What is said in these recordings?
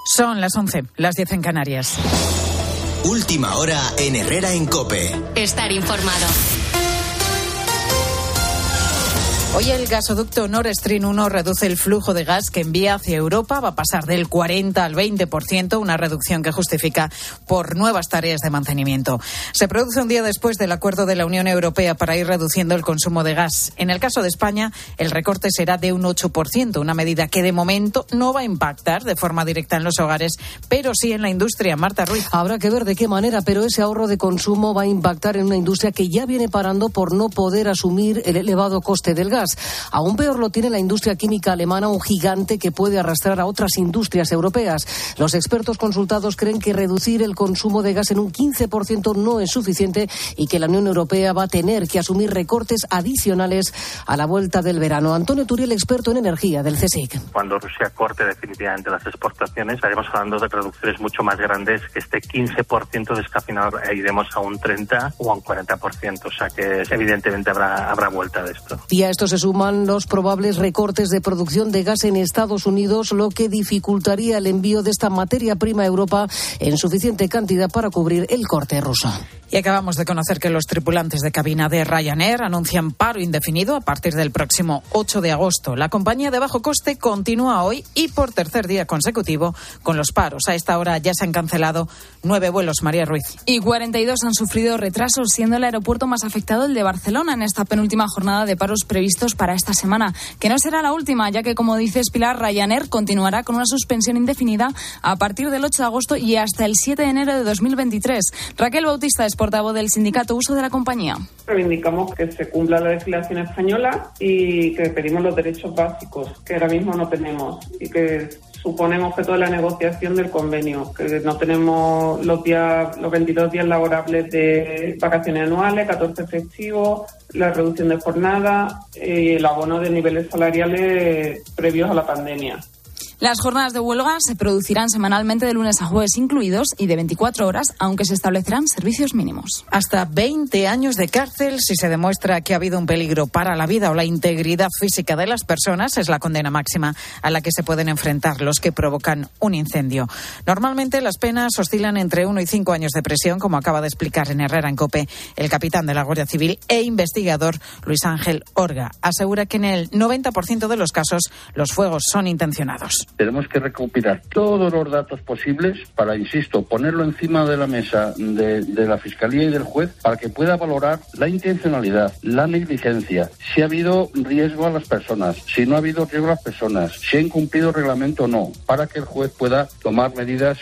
Son las 11, las 10 en Canarias. Última hora en Herrera en COPE. Estar informado. Hoy el gasoducto Nord Stream 1 reduce el flujo de gas que envía hacia Europa. Va a pasar del 40 al 20%, una reducción que justifica por nuevas tareas de mantenimiento. Se produce un día después del acuerdo de la Unión Europea para ir reduciendo el consumo de gas. En el caso de España, el recorte será de un 8%, una medida que de momento no va a impactar de forma directa en los hogares, pero sí en la industria. Marta Ruiz. Habrá que ver de qué manera, pero ese ahorro de consumo va a impactar en una industria que ya viene parando por no poder asumir el elevado coste del gas. Aún peor lo tiene la industria química alemana, un gigante que puede arrastrar a otras industrias europeas. Los expertos consultados creen que reducir el consumo de gas en un 15% no es suficiente y que la Unión Europea va a tener que asumir recortes adicionales a la vuelta del verano. Antonio Turiel, experto en energía del CSIC. Cuando Rusia corte definitivamente las exportaciones, estaremos hablando de reducciones mucho más grandes que este 15% descafeinado, iremos a un 30% o a un 40%. O sea que evidentemente habrá vuelta de esto. Y a esto se suman los probables recortes de producción de gas en Estados Unidos, lo que dificultaría el envío de esta materia prima a Europa en suficiente cantidad para cubrir el corte ruso. Y acabamos de conocer que los tripulantes de cabina de Ryanair anuncian paro indefinido a partir del próximo 8 de agosto. La compañía de bajo coste continúa hoy y por tercer día consecutivo con los paros. A esta hora ya se han cancelado 9 vuelos, María Ruiz. Y 42 han sufrido retrasos, siendo el aeropuerto más afectado el de Barcelona en esta penúltima jornada de paros previstos para esta semana, que no será la última, ya que, como dices, Pilar, Ryanair continuará con una suspensión indefinida a partir del 8 de agosto y hasta el 7 de enero de 2023. Raquel Bautista es portavoz del sindicato Uso de la compañía. Reivindicamos que se cumpla la legislación española y que pedimos los derechos básicos, que ahora mismo no tenemos, y que suponemos que toda la negociación del convenio, que no tenemos los 22 días laborables de vacaciones anuales, 14 festivos, la reducción de jornada y el abono de niveles salariales previos a la pandemia. Las jornadas de huelga se producirán semanalmente de lunes a jueves incluidos y de 24 horas, aunque se establecerán servicios mínimos. Hasta 20 años de cárcel si se demuestra que ha habido un peligro para la vida o la integridad física de las personas es la condena máxima a la que se pueden enfrentar los que provocan un incendio. Normalmente las penas oscilan entre 1 y 5 años de prisión, como acaba de explicar en Herrera en COPE el capitán de la Guardia Civil e investigador Luis Ángel Orga. Asegura que en el 90% de los casos los fuegos son intencionados. Tenemos que recopilar todos los datos posibles para, insisto, ponerlo encima de la mesa de la Fiscalía y del juez para que pueda valorar la intencionalidad, la negligencia, si ha habido riesgo a las personas, si no ha habido riesgo a las personas, si ha incumplido el reglamento o no, para que el juez pueda tomar medidas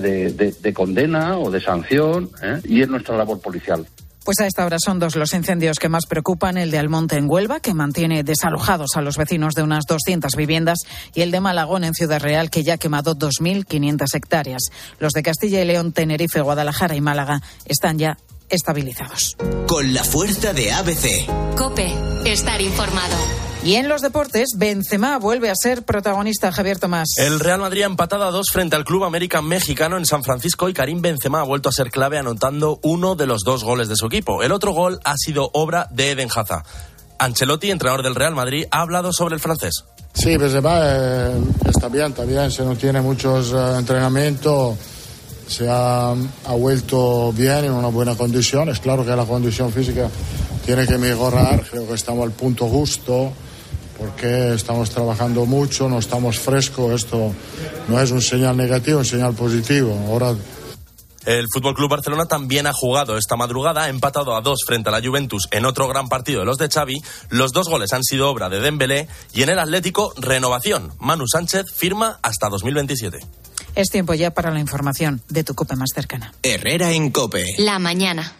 de condena o de sanción, y es nuestra labor policial. Pues a esta hora son 2 los incendios que más preocupan, el de Almonte en Huelva, que mantiene desalojados a los vecinos de unas 200 viviendas, y el de Malagón en Ciudad Real, que ya ha quemado 2.500 hectáreas. Los de Castilla y León, Tenerife, Guadalajara y Málaga están ya estabilizados. Con la fuerza de ABC. COPE, estar informado. Y en los deportes, Benzema vuelve a ser protagonista, Javier Tomás. El Real Madrid ha empatado a 2 frente al Club América mexicano en San Francisco y Karim Benzema ha vuelto a ser clave anotando uno de los 2 goles de su equipo. El otro gol ha sido obra de Eden Hazard. Ancelotti, entrenador del Real Madrid, ha hablado sobre el francés. Sí, Benzema está bien, se no tiene muchos entrenamientos. Se ha vuelto bien en una buena condición. Es claro que la condición física tiene que mejorar. Creo que estamos al punto justo porque estamos trabajando mucho, no estamos frescos. Esto no es un señal negativo, un señal positivo. Ahora... El FC Barcelona también ha jugado esta madrugada, ha empatado a 2 frente a la Juventus en otro gran partido de los de Xavi. Los 2 goles han sido obra de Dembélé y en el Atlético, renovación. Manu Sánchez firma hasta 2027. Es tiempo ya para la información de tu COPE más cercana. Herrera en COPE. La mañana.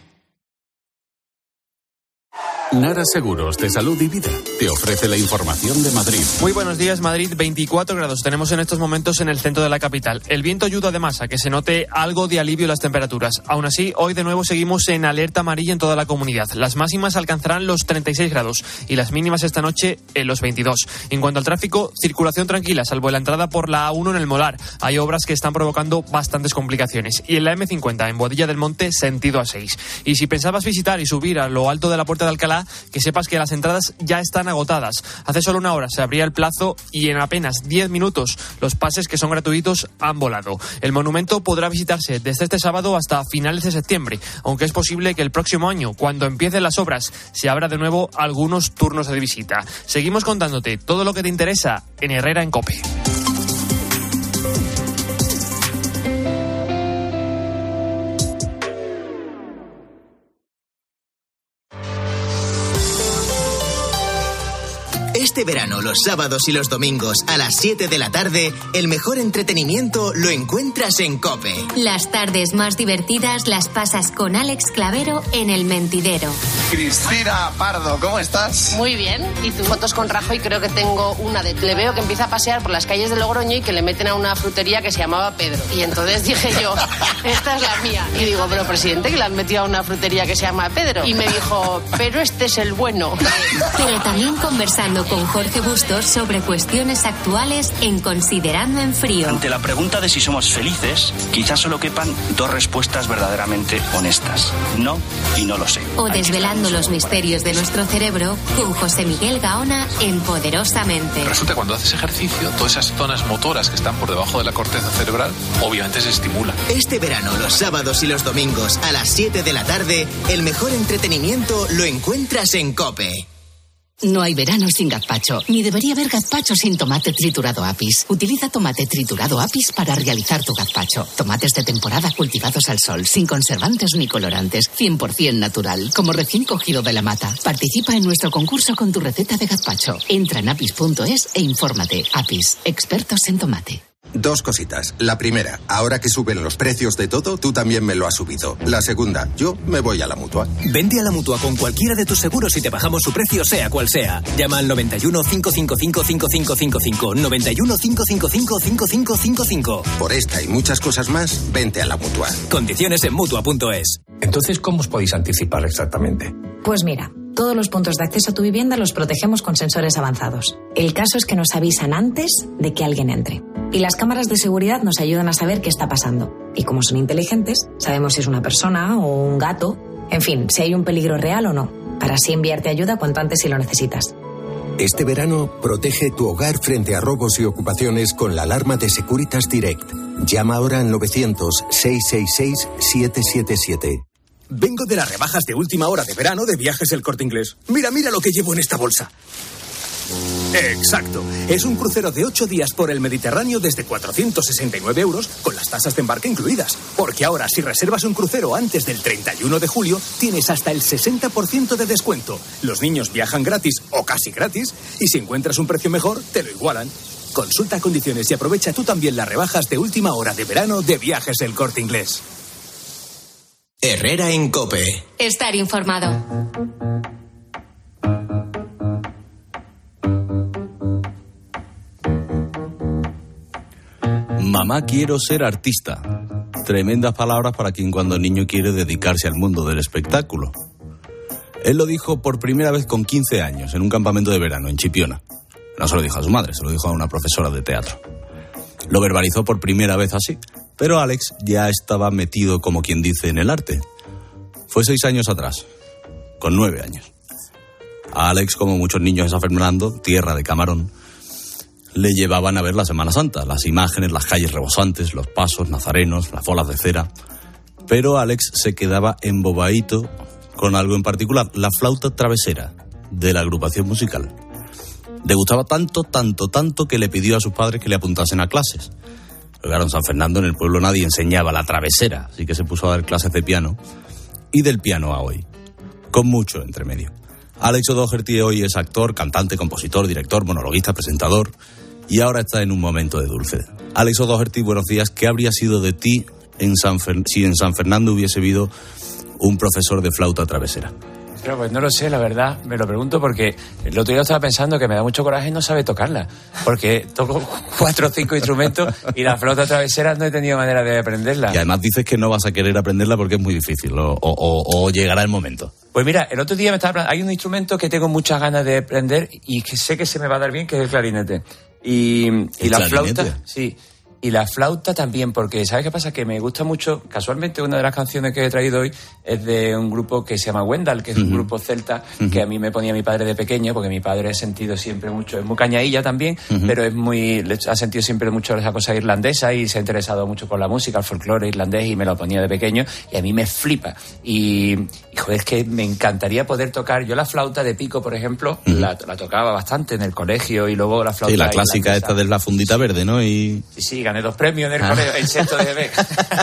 Nara Seguros de Salud y Vida te ofrece la información de Madrid. Muy buenos días, Madrid. 24 grados tenemos en estos momentos en el centro de la capital. El viento ayuda además a que se note algo de alivio en las temperaturas. Aún así, hoy de nuevo seguimos en alerta amarilla en toda la comunidad. Las máximas alcanzarán los 36 grados y las mínimas esta noche en los 22. En cuanto al tráfico, circulación tranquila, salvo la entrada por la A1 en el Molar. Hay obras que están provocando bastantes complicaciones. Y en la M50, en Boadilla del Monte, sentido A6. Y si pensabas visitar y subir a lo alto de la Puerta de Alcalá, Málaga, que sepas que las entradas ya están agotadas. Hace solo una hora se abría el plazo y en apenas 10 minutos los pases, que son gratuitos, han volado. El monumento podrá visitarse desde este sábado hasta finales de septiembre, aunque es posible que el próximo año, cuando empiecen las obras, se abra de nuevo algunos turnos de visita. Seguimos contándote todo lo que te interesa en Herrera en COPE. Este verano, los sábados y los domingos, a las 7 de la tarde, el mejor entretenimiento lo encuentras en COPE. Las tardes más divertidas las pasas con Alex Clavero en El Mentidero. Cristina Pardo, ¿cómo estás? Muy bien. ¿Y tú? Fotos con Rajoy, creo que tengo una de... Le veo que empieza a pasear por las calles de Logroño y que le meten a una frutería que se llamaba Pedro. Y entonces dije yo, esta es la mía. Y digo, pero presidente, que le han metido a una frutería que se llama Pedro. Y me dijo, pero este es el bueno. Pero también conversando con Jorge Bustos sobre cuestiones actuales en Considerando en Frío. Ante la pregunta de si somos felices, quizás solo quepan dos respuestas verdaderamente honestas. No y no lo sé. O desvelando los misterios de nuestro cerebro con José Miguel Gaona en Poderosamente. Resulta que cuando haces ejercicio, todas esas zonas motoras que están por debajo de la corteza cerebral, obviamente se estimulan. Este verano, los sábados y los domingos, a las 7 de la tarde, el mejor entretenimiento lo encuentras en COPE. No hay verano sin gazpacho, ni debería haber gazpacho sin tomate triturado Apis. Utiliza tomate triturado Apis para realizar tu gazpacho. Tomates de temporada cultivados al sol, sin conservantes ni colorantes, 100% natural, como recién cogido de la mata. Participa en nuestro concurso con tu receta de gazpacho. Entra en apis.es e infórmate. Apis, expertos en tomate. Dos cositas. La primera, ahora que suben los precios de todo, tú también me lo has subido. La segunda, yo me voy a la Mutua. Vente a la Mutua con cualquiera de tus seguros y te bajamos su precio sea cual sea. Llama al 91 555 5555. 91 555 5555. Por esta y muchas cosas más, vente a la Mutua. Condiciones en Mutua.es. Entonces, ¿cómo os podéis anticipar exactamente? Pues mira, todos los puntos de acceso a tu vivienda los protegemos con sensores avanzados. El caso es que nos avisan antes de que alguien entre. Y las cámaras de seguridad nos ayudan a saber qué está pasando. Y como son inteligentes, sabemos si es una persona o un gato. En fin, si hay un peligro real o no. Para así enviarte ayuda cuanto antes si lo necesitas. Este verano, protege tu hogar frente a robos y ocupaciones con la alarma de Securitas Direct. Llama ahora al 900-666-777. Vengo de las rebajas de última hora de verano de Viajes El Corte Inglés. Mira lo que llevo en esta bolsa. Exacto. Es un crucero de 8 días por el Mediterráneo desde 469 euros con las tasas de embarque incluidas. Porque ahora, si reservas un crucero antes del 31 de julio, tienes hasta el 60% de descuento. Los niños viajan gratis o casi gratis y si encuentras un precio mejor, te lo igualan. Consulta condiciones y aprovecha tú también las rebajas de última hora de verano de Viajes El Corte Inglés. Herrera en COPE. Estar informado. Mamá, quiero ser artista. Tremendas palabras para quien cuando niño quiere dedicarse al mundo del espectáculo. Él lo dijo por primera vez con 15 años, en un campamento de verano, en Chipiona. No se lo dijo a su madre, se lo dijo a una profesora de teatro. Lo verbalizó por primera vez así, pero Alex ya estaba metido, como quien dice, en el arte. Fue 6 años atrás, con 9 años. A Alex, como muchos niños de San Fernando, tierra de camarón, le llevaban a ver la Semana Santa, las imágenes, las calles rebosantes, los pasos nazarenos, las bolas de cera. Pero Alex se quedaba embobadito con algo en particular, la flauta travesera de la agrupación musical. Le gustaba tanto que le pidió a sus padres que le apuntasen a clases. Claro, en San Fernando, en el pueblo, nadie enseñaba la travesera, así que se puso a dar clases de piano. Y del piano a hoy, con mucho entre medio. Alex O'Doherty hoy es actor, cantante, compositor, director, monologuista, presentador, y ahora está en un momento de dulce. Alex O'Doherty, buenos días. ¿Qué habría sido de ti si en San Fernando hubiese habido un profesor de flauta travesera? Pero pues no lo sé, la verdad, me lo pregunto porque el otro día estaba pensando que me da mucho coraje no saber tocarla, porque toco 4 o 5 instrumentos y la flauta travesera no he tenido manera de aprenderla. Y además dices que no vas a querer aprenderla porque es muy difícil, o llegará el momento. Pues mira, el otro día hay un instrumento que tengo muchas ganas de aprender y que sé que se me va a dar bien, que es el clarinete. Y la flauta, sí. Y la flauta también, porque ¿sabes qué pasa? Que me gusta mucho, casualmente una de las canciones que he traído hoy es de un grupo que se llama Wendell, que es un grupo celta que a mí me ponía mi padre de pequeño, porque mi padre ha sentido siempre mucho, es muy cañailla también, pero ha sentido siempre mucho esa cosa irlandesa y se ha interesado mucho por la música, el folclore irlandés, y me lo ponía de pequeño y a mí me flipa. Y joder, es que me encantaría poder tocar, yo la flauta de pico, por ejemplo, la tocaba bastante en el colegio, y luego la flauta... Sí, la clásica esta de la fundita verde, ¿no? Y... Sí, gané 2 premios en el colegio, en sexto de B.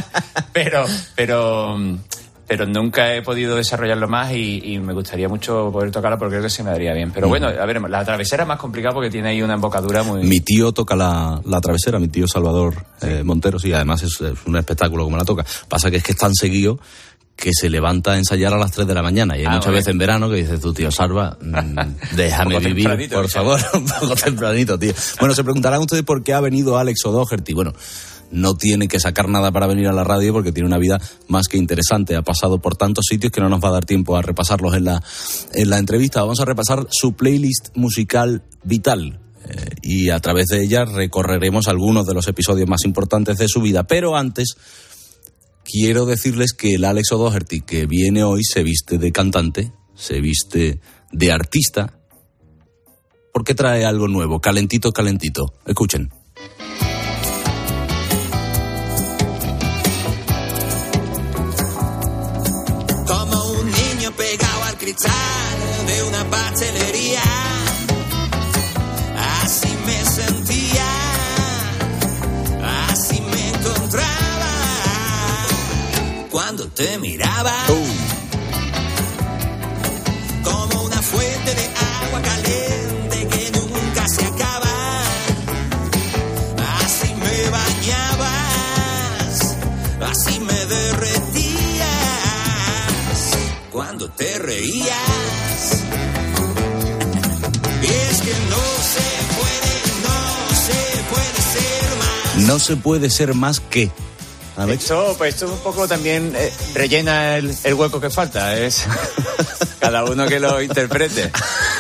pero nunca he podido desarrollarlo más y me gustaría mucho poder tocarla porque creo que se me daría bien. Pero bueno, a ver, la travesera es más complicada porque tiene ahí una embocadura muy... Mi tío toca la travesera, mi tío Salvador Montero, sí, además es un espectáculo como la toca. Pasa que es tan seguido que se levanta a ensayar a las 3 de la mañana y hay muchas veces en verano que dices tú, tío Salva, déjame vivir, por favor, un poco tempranito, tío. Bueno, se preguntarán ustedes por qué ha venido Alex O'Doherty. Bueno, no tiene que sacar nada para venir a la radio porque tiene una vida más que interesante. Ha pasado por tantos sitios que no nos va a dar tiempo a repasarlos en la entrevista. Vamos a repasar su playlist musical vital. Y a través de ella recorreremos algunos de los episodios más importantes de su vida. Pero antes... quiero decirles que el Alex O'Doherty que viene hoy se viste de cantante, se viste de artista, porque trae algo nuevo, calentito, calentito. Escuchen. Como un niño pegado al cristal de una pastelería, así me sentía, así me encontraba cuando te miraba, como una fuente de agua caliente que nunca se acaba, así me bañabas, así me derretías, cuando te reías. Y es que no se puede ser más. No se puede ser más que... Esto un poco también rellena el hueco que falta, es cada uno que lo interprete.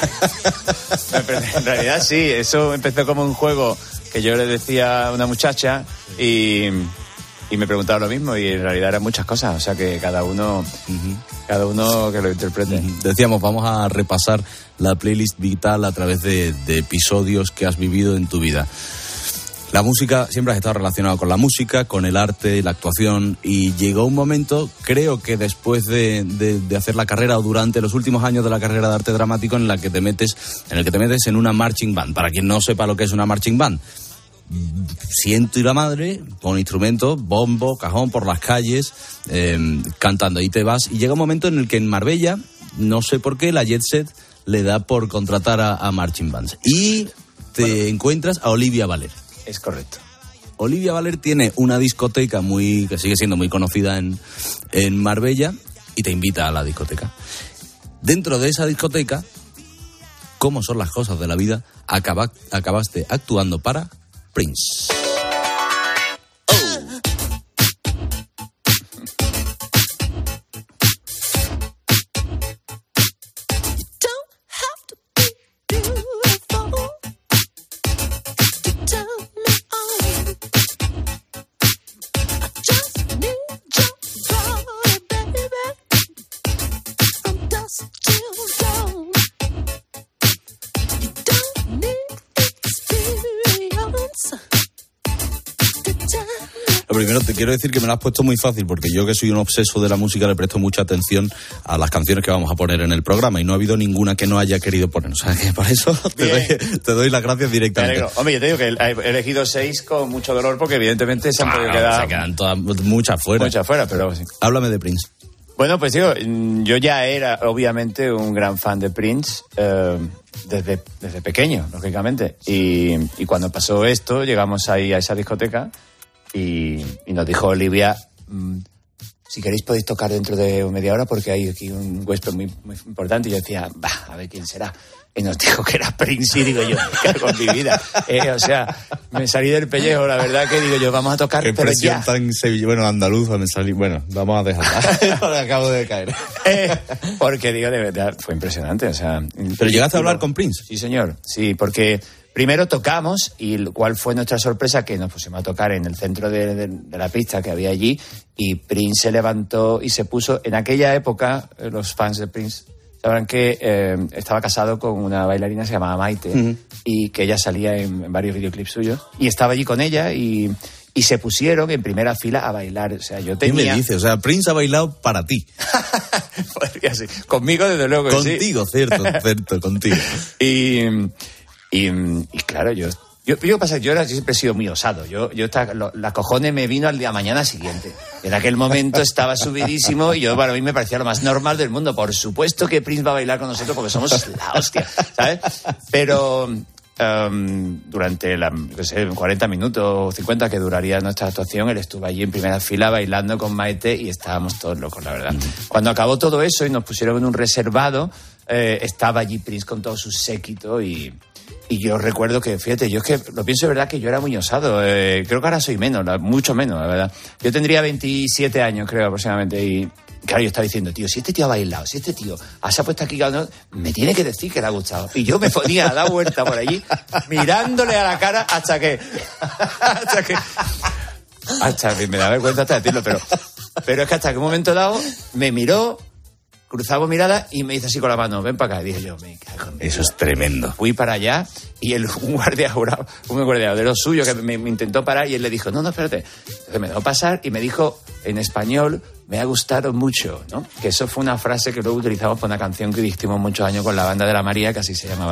En realidad sí, eso empezó como un juego que yo le decía a una muchacha y me preguntaba lo mismo, y en realidad eran muchas cosas, o sea que cada uno que lo interprete. Decíamos, vamos a repasar la playlist vital a través de episodios que has vivido en tu vida. La música, siempre has estado relacionado con la música, con el arte, la actuación, y llegó un momento, creo que después de hacer la carrera o durante los últimos años de la carrera de arte dramático, en el que te metes en una marching band. Para quien no sepa lo que es una marching band, siento y la madre con instrumentos, bombo, cajón por las calles, cantando, y te vas, y llega un momento en el que en Marbella, no sé por qué, la Jet Set le da por contratar a marching bands, y te encuentras a Olivia Valer. Es correcto. Olivia Valer tiene una discoteca que sigue siendo muy conocida en Marbella, y te invita a la discoteca. Dentro de esa discoteca, ¿cómo son las cosas de la vida? Acabaste actuando para Prince. Primero te quiero decir que me lo has puesto muy fácil, porque yo, que soy un obseso de la música, le presto mucha atención a las canciones que vamos a poner en el programa, y no ha habido ninguna que no haya querido poner. O sea, que por eso te doy las gracias directamente. Hombre, yo te digo que he elegido 6 con mucho dolor, porque evidentemente se han podido quedar... Se quedan muchas fuera. Muchas fuera, pero sí. Háblame de Prince. Bueno, pues digo, yo ya era obviamente un gran fan de Prince desde pequeño, lógicamente. Y cuando pasó esto, llegamos ahí a esa discoteca y nos dijo Olivia, si queréis podéis tocar dentro de media hora porque hay aquí un huésped muy, muy importante. Y yo decía, a ver quién será. Y nos dijo que era Prince, y digo yo, ¿qué hago con mi vida? O sea, me salí del pellejo, la verdad, que digo yo, vamos a tocar, qué pero presión ya. Tan andaluza me salí. Bueno, vamos a dejarla. Acabo de caer. Porque digo, de verdad, fue impresionante, o sea... ¿Pero llegaste a hablar con Prince? Sí, señor, sí, porque primero tocamos, y cuál fue nuestra sorpresa, que nos pusimos a tocar en el centro de la pista que había allí, y Prince se levantó y se puso. En aquella época, los fans de Prince sabrán que estaba casado con una bailarina que se llamaba Maite, y que ella salía en varios videoclips suyos, y estaba allí con ella, y se pusieron en primera fila a bailar. O sea, yo tenía... ¿Qué me dices? O sea, Prince ha bailado para ti. Podría ser. Conmigo, desde luego que contigo, sí. Cierto, contigo. Y claro, yo pasa, yo siempre he sido muy osado. La cojones me vino al día mañana siguiente. En aquel momento estaba subidísimo y para mí me parecía lo más normal del mundo. Por supuesto que Prince va a bailar con nosotros porque somos la hostia, ¿sabes? Pero durante 40 minutos o 50 que duraría nuestra actuación, él estuvo allí en primera fila bailando con Maite y estábamos todos locos, la verdad. Cuando acabó todo eso y nos pusieron en un reservado, estaba allí Prince con todo su séquito y yo recuerdo que, fíjate, yo es que lo pienso de verdad que yo era muy osado. Creo que ahora soy menos, mucho menos, la verdad. Yo tendría 27 años, creo, aproximadamente, y claro, yo estaba diciendo, tío, si este tío ha bailado, si este tío se ha puesto aquí, me tiene que decir que le ha gustado. Y yo me ponía a dar vuelta por allí, mirándole a la cara hasta que me da vergüenza hasta decirlo, pero es que hasta que un momento dado me miró, cruzamos miradas y me hizo así con la mano, ven para acá. Y dije yo, me cago en... Eso es tremendo. Fui para allá y un guardia de los suyos que me intentó parar y él le dijo, no, espérate. Entonces me dejó pasar y me dijo en español, me ha gustado mucho, ¿no? Que eso fue una frase que luego utilizamos para una canción que hicimos muchos años con la banda de la María, que así se llamaba.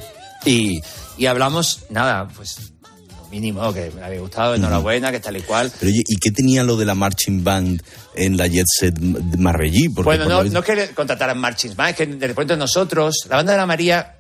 Y hablamos, nada, pues... mínimo, que me había gustado, enhorabuena, que tal y cual. Pero oye, ¿y qué tenía lo de la marching band en la Jet Set Marbellí? Bueno, no es que contrataran marching band, es que de repente nosotros, la banda de la María,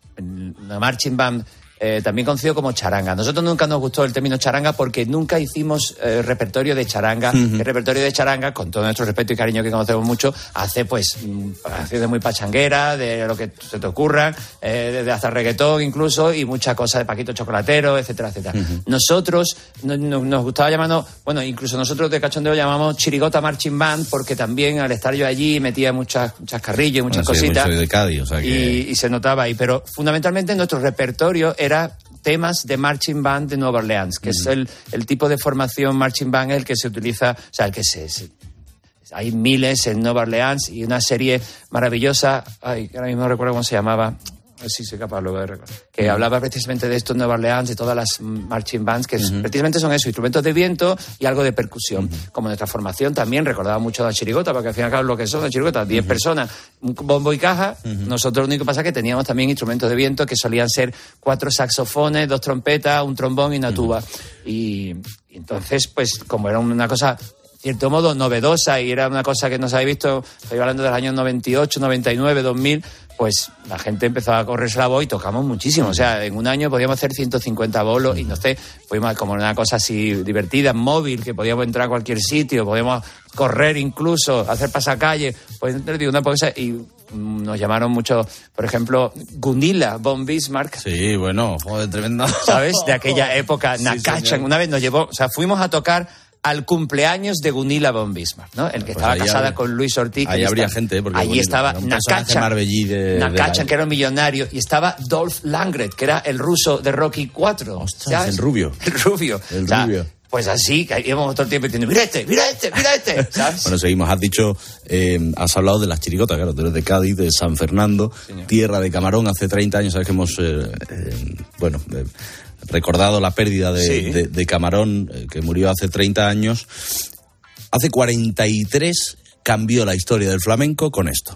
la marching band, también conocido como charanga. Nosotros nunca nos gustó el término charanga porque nunca hicimos repertorio de charanga. El repertorio de charanga, con todo nuestro respeto y cariño que conocemos mucho, hace pues canciones muy pachangueras, de lo que se te ocurra, desde hasta reggaetón incluso, y muchas cosas de Paquito Chocolatero, etcétera, etcétera. Nosotros nos gustaba llamarnos, bueno, incluso nosotros de cachondeo llamamos Chirigota Marching Band, porque también al estar yo allí metía muchas carrillas, muchas cositas. Soy de Cádiz, o sea que... y se notaba ahí, pero fundamentalmente nuestro repertorio era temas de marching band de Nueva Orleans, que es el tipo de formación marching band el que se utiliza, o sea, el que hay miles en Nueva Orleans y una serie maravillosa, ahora mismo no recuerdo cómo se llamaba, sí soy capaz luego de recordar, que hablaba precisamente de esto en Nueva Orleans, de todas las marching bands, que precisamente son eso, instrumentos de viento y algo de percusión. Como nuestra formación también recordaba mucho a la chirigota, porque al fin y al cabo lo que son las chirigotas, 10 personas, un bombo y caja. Nosotros lo único que pasa es que teníamos también instrumentos de viento que solían ser 4 saxofones, 2 trompetas, un trombón y una tuba. Y entonces, pues, como era una cosa... cierto modo novedosa y era una cosa que no se había visto, estoy hablando de los años 98, 99, 2000, pues la gente empezó a correrse la voz y tocamos muchísimo. O sea, en un año podíamos hacer 150 bolos y no sé, fuimos como una cosa así divertida, móvil, que podíamos entrar a cualquier sitio, podíamos correr incluso, hacer pasacalle, pues una cosa, y nos llamaron mucho, por ejemplo, Gunilla von Bismarck. Sí, bueno, joder, tremendo. ¿Sabes? De aquella época, Nakacha, una vez nos llevó, o sea, fuimos a tocar al cumpleaños de Gunilla von Bismarck, ¿no? El que estaba casada con Luis Ortiz. Ahí habría gente, porque allí estaba Nakacha, que era un millonario, y estaba Dolph Lundgren, que era el ruso de Rocky 4. Ostras, el rubio. El rubio. Pues así, que íbamos todo el tiempo diciendo, mira este, ¿sabes? Bueno, seguimos. Has dicho, has hablado de las chirigotas, claro, tú eres de Cádiz, de San Fernando, tierra de Camarón. Hace 30 años, sabes que hemos, recordado la pérdida de Camarón, que murió hace 30 años. Hace 43 cambió la historia del flamenco con esto.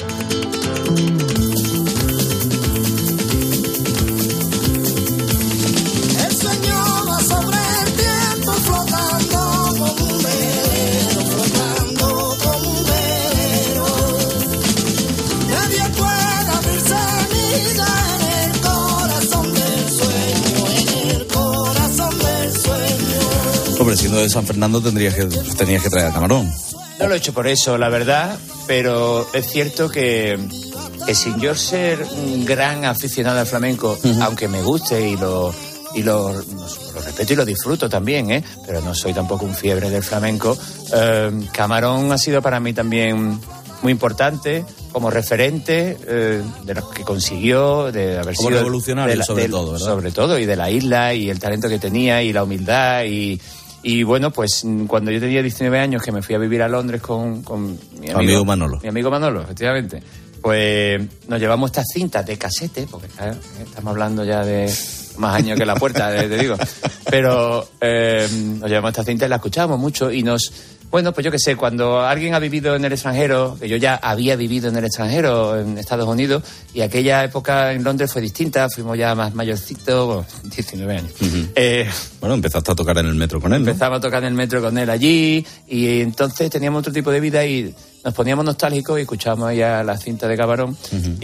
Hombre, siendo de San Fernando tenías que traer a Camarón. No lo he hecho por eso, la verdad, pero es cierto que sin yo ser un gran aficionado al flamenco, aunque me guste y lo respeto y lo disfruto también, pero no soy tampoco un fiebre del flamenco, Camarón ha sido para mí también muy importante, como referente de lo que consiguió, de haber como sido revolucionario sobre todo, ¿verdad? Sobre todo, y de la isla, y el talento que tenía, y la humildad, y bueno, pues cuando yo tenía 19 años, que me fui a vivir a Londres con mi amigo Manolo. Mi amigo Manolo, efectivamente. Pues nos llevamos estas cintas de casete, porque estamos hablando ya de más años que la puerta, te digo. Pero nos llevamos estas cintas y las escuchábamos mucho y bueno, pues yo qué sé, cuando alguien ha vivido en el extranjero, que yo ya había vivido en el extranjero, en Estados Unidos, y aquella época en Londres fue distinta, fuimos ya más mayorcitos, bueno, 19 años. Bueno, empezaste a tocar en el metro con él, ¿no? Empezamos a tocar en el metro con él allí, y entonces teníamos otro tipo de vida y nos poníamos nostálgicos y escuchábamos ya la cinta de Camarón,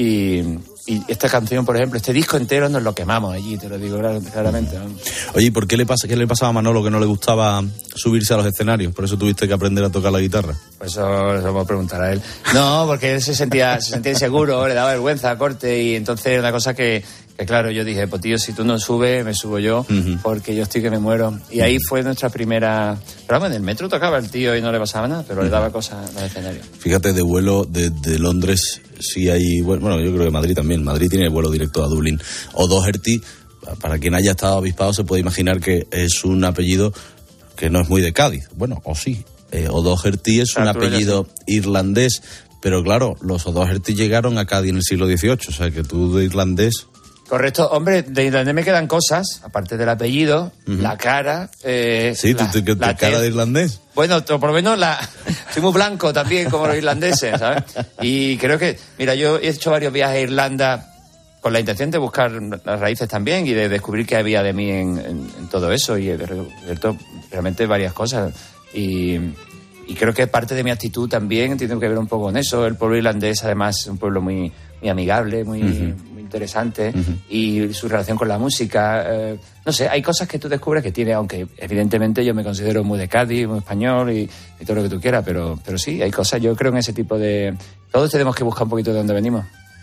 y esta canción, por ejemplo, este disco entero nos lo quemamos allí, te lo digo claramente. Oye, ¿por qué le pasaba a Manolo que no le gustaba subirse a los escenarios? ¿Por eso tuviste que aprender a tocar la guitarra? Pues eso lo vamos a preguntar a él. No, porque él se sentía inseguro, le daba vergüenza, corte, y entonces una cosa que claro, yo dije, pues tío, si tú no subes, me subo yo, porque yo estoy que me muero. Y ahí fue nuestra primera... Pero vamos, en el metro tocaba el tío y no le pasaba nada, pero le daba cosas al escenario. Fíjate, de vuelo de Londres sí hay... Bueno, yo creo que Madrid también. Madrid tiene vuelo directo a Dublín. O'Doherty, para quien haya estado avispado, se puede imaginar que es un apellido que no es muy de Cádiz. Bueno, o sí. O'Doherty es un apellido irlandés, pero claro, los O'Doherty llegaron a Cádiz en el siglo XVIII, o sea que tú de irlandés... Correcto, hombre, de irlandés me quedan cosas, aparte del apellido, la cara... sí, la cara de irlandés. Bueno, por lo menos soy muy blanco también, como los irlandeses, ¿sabes? Y creo que, mira, yo he hecho varios viajes a Irlanda con la intención de buscar las raíces también y de descubrir qué había de mí en todo eso, y he descubierto realmente varias cosas. Y creo que parte de mi actitud también tiene que ver un poco con eso. El pueblo irlandés, además, es un pueblo muy, muy amigable, muy interesante, y su relación con la música, no sé, hay cosas que tú descubres que tiene, aunque evidentemente yo me considero muy de Cádiz, muy español y todo lo que tú quieras, pero sí, hay cosas, yo creo en ese tipo de... Todos tenemos que buscar un poquito de dónde venimos.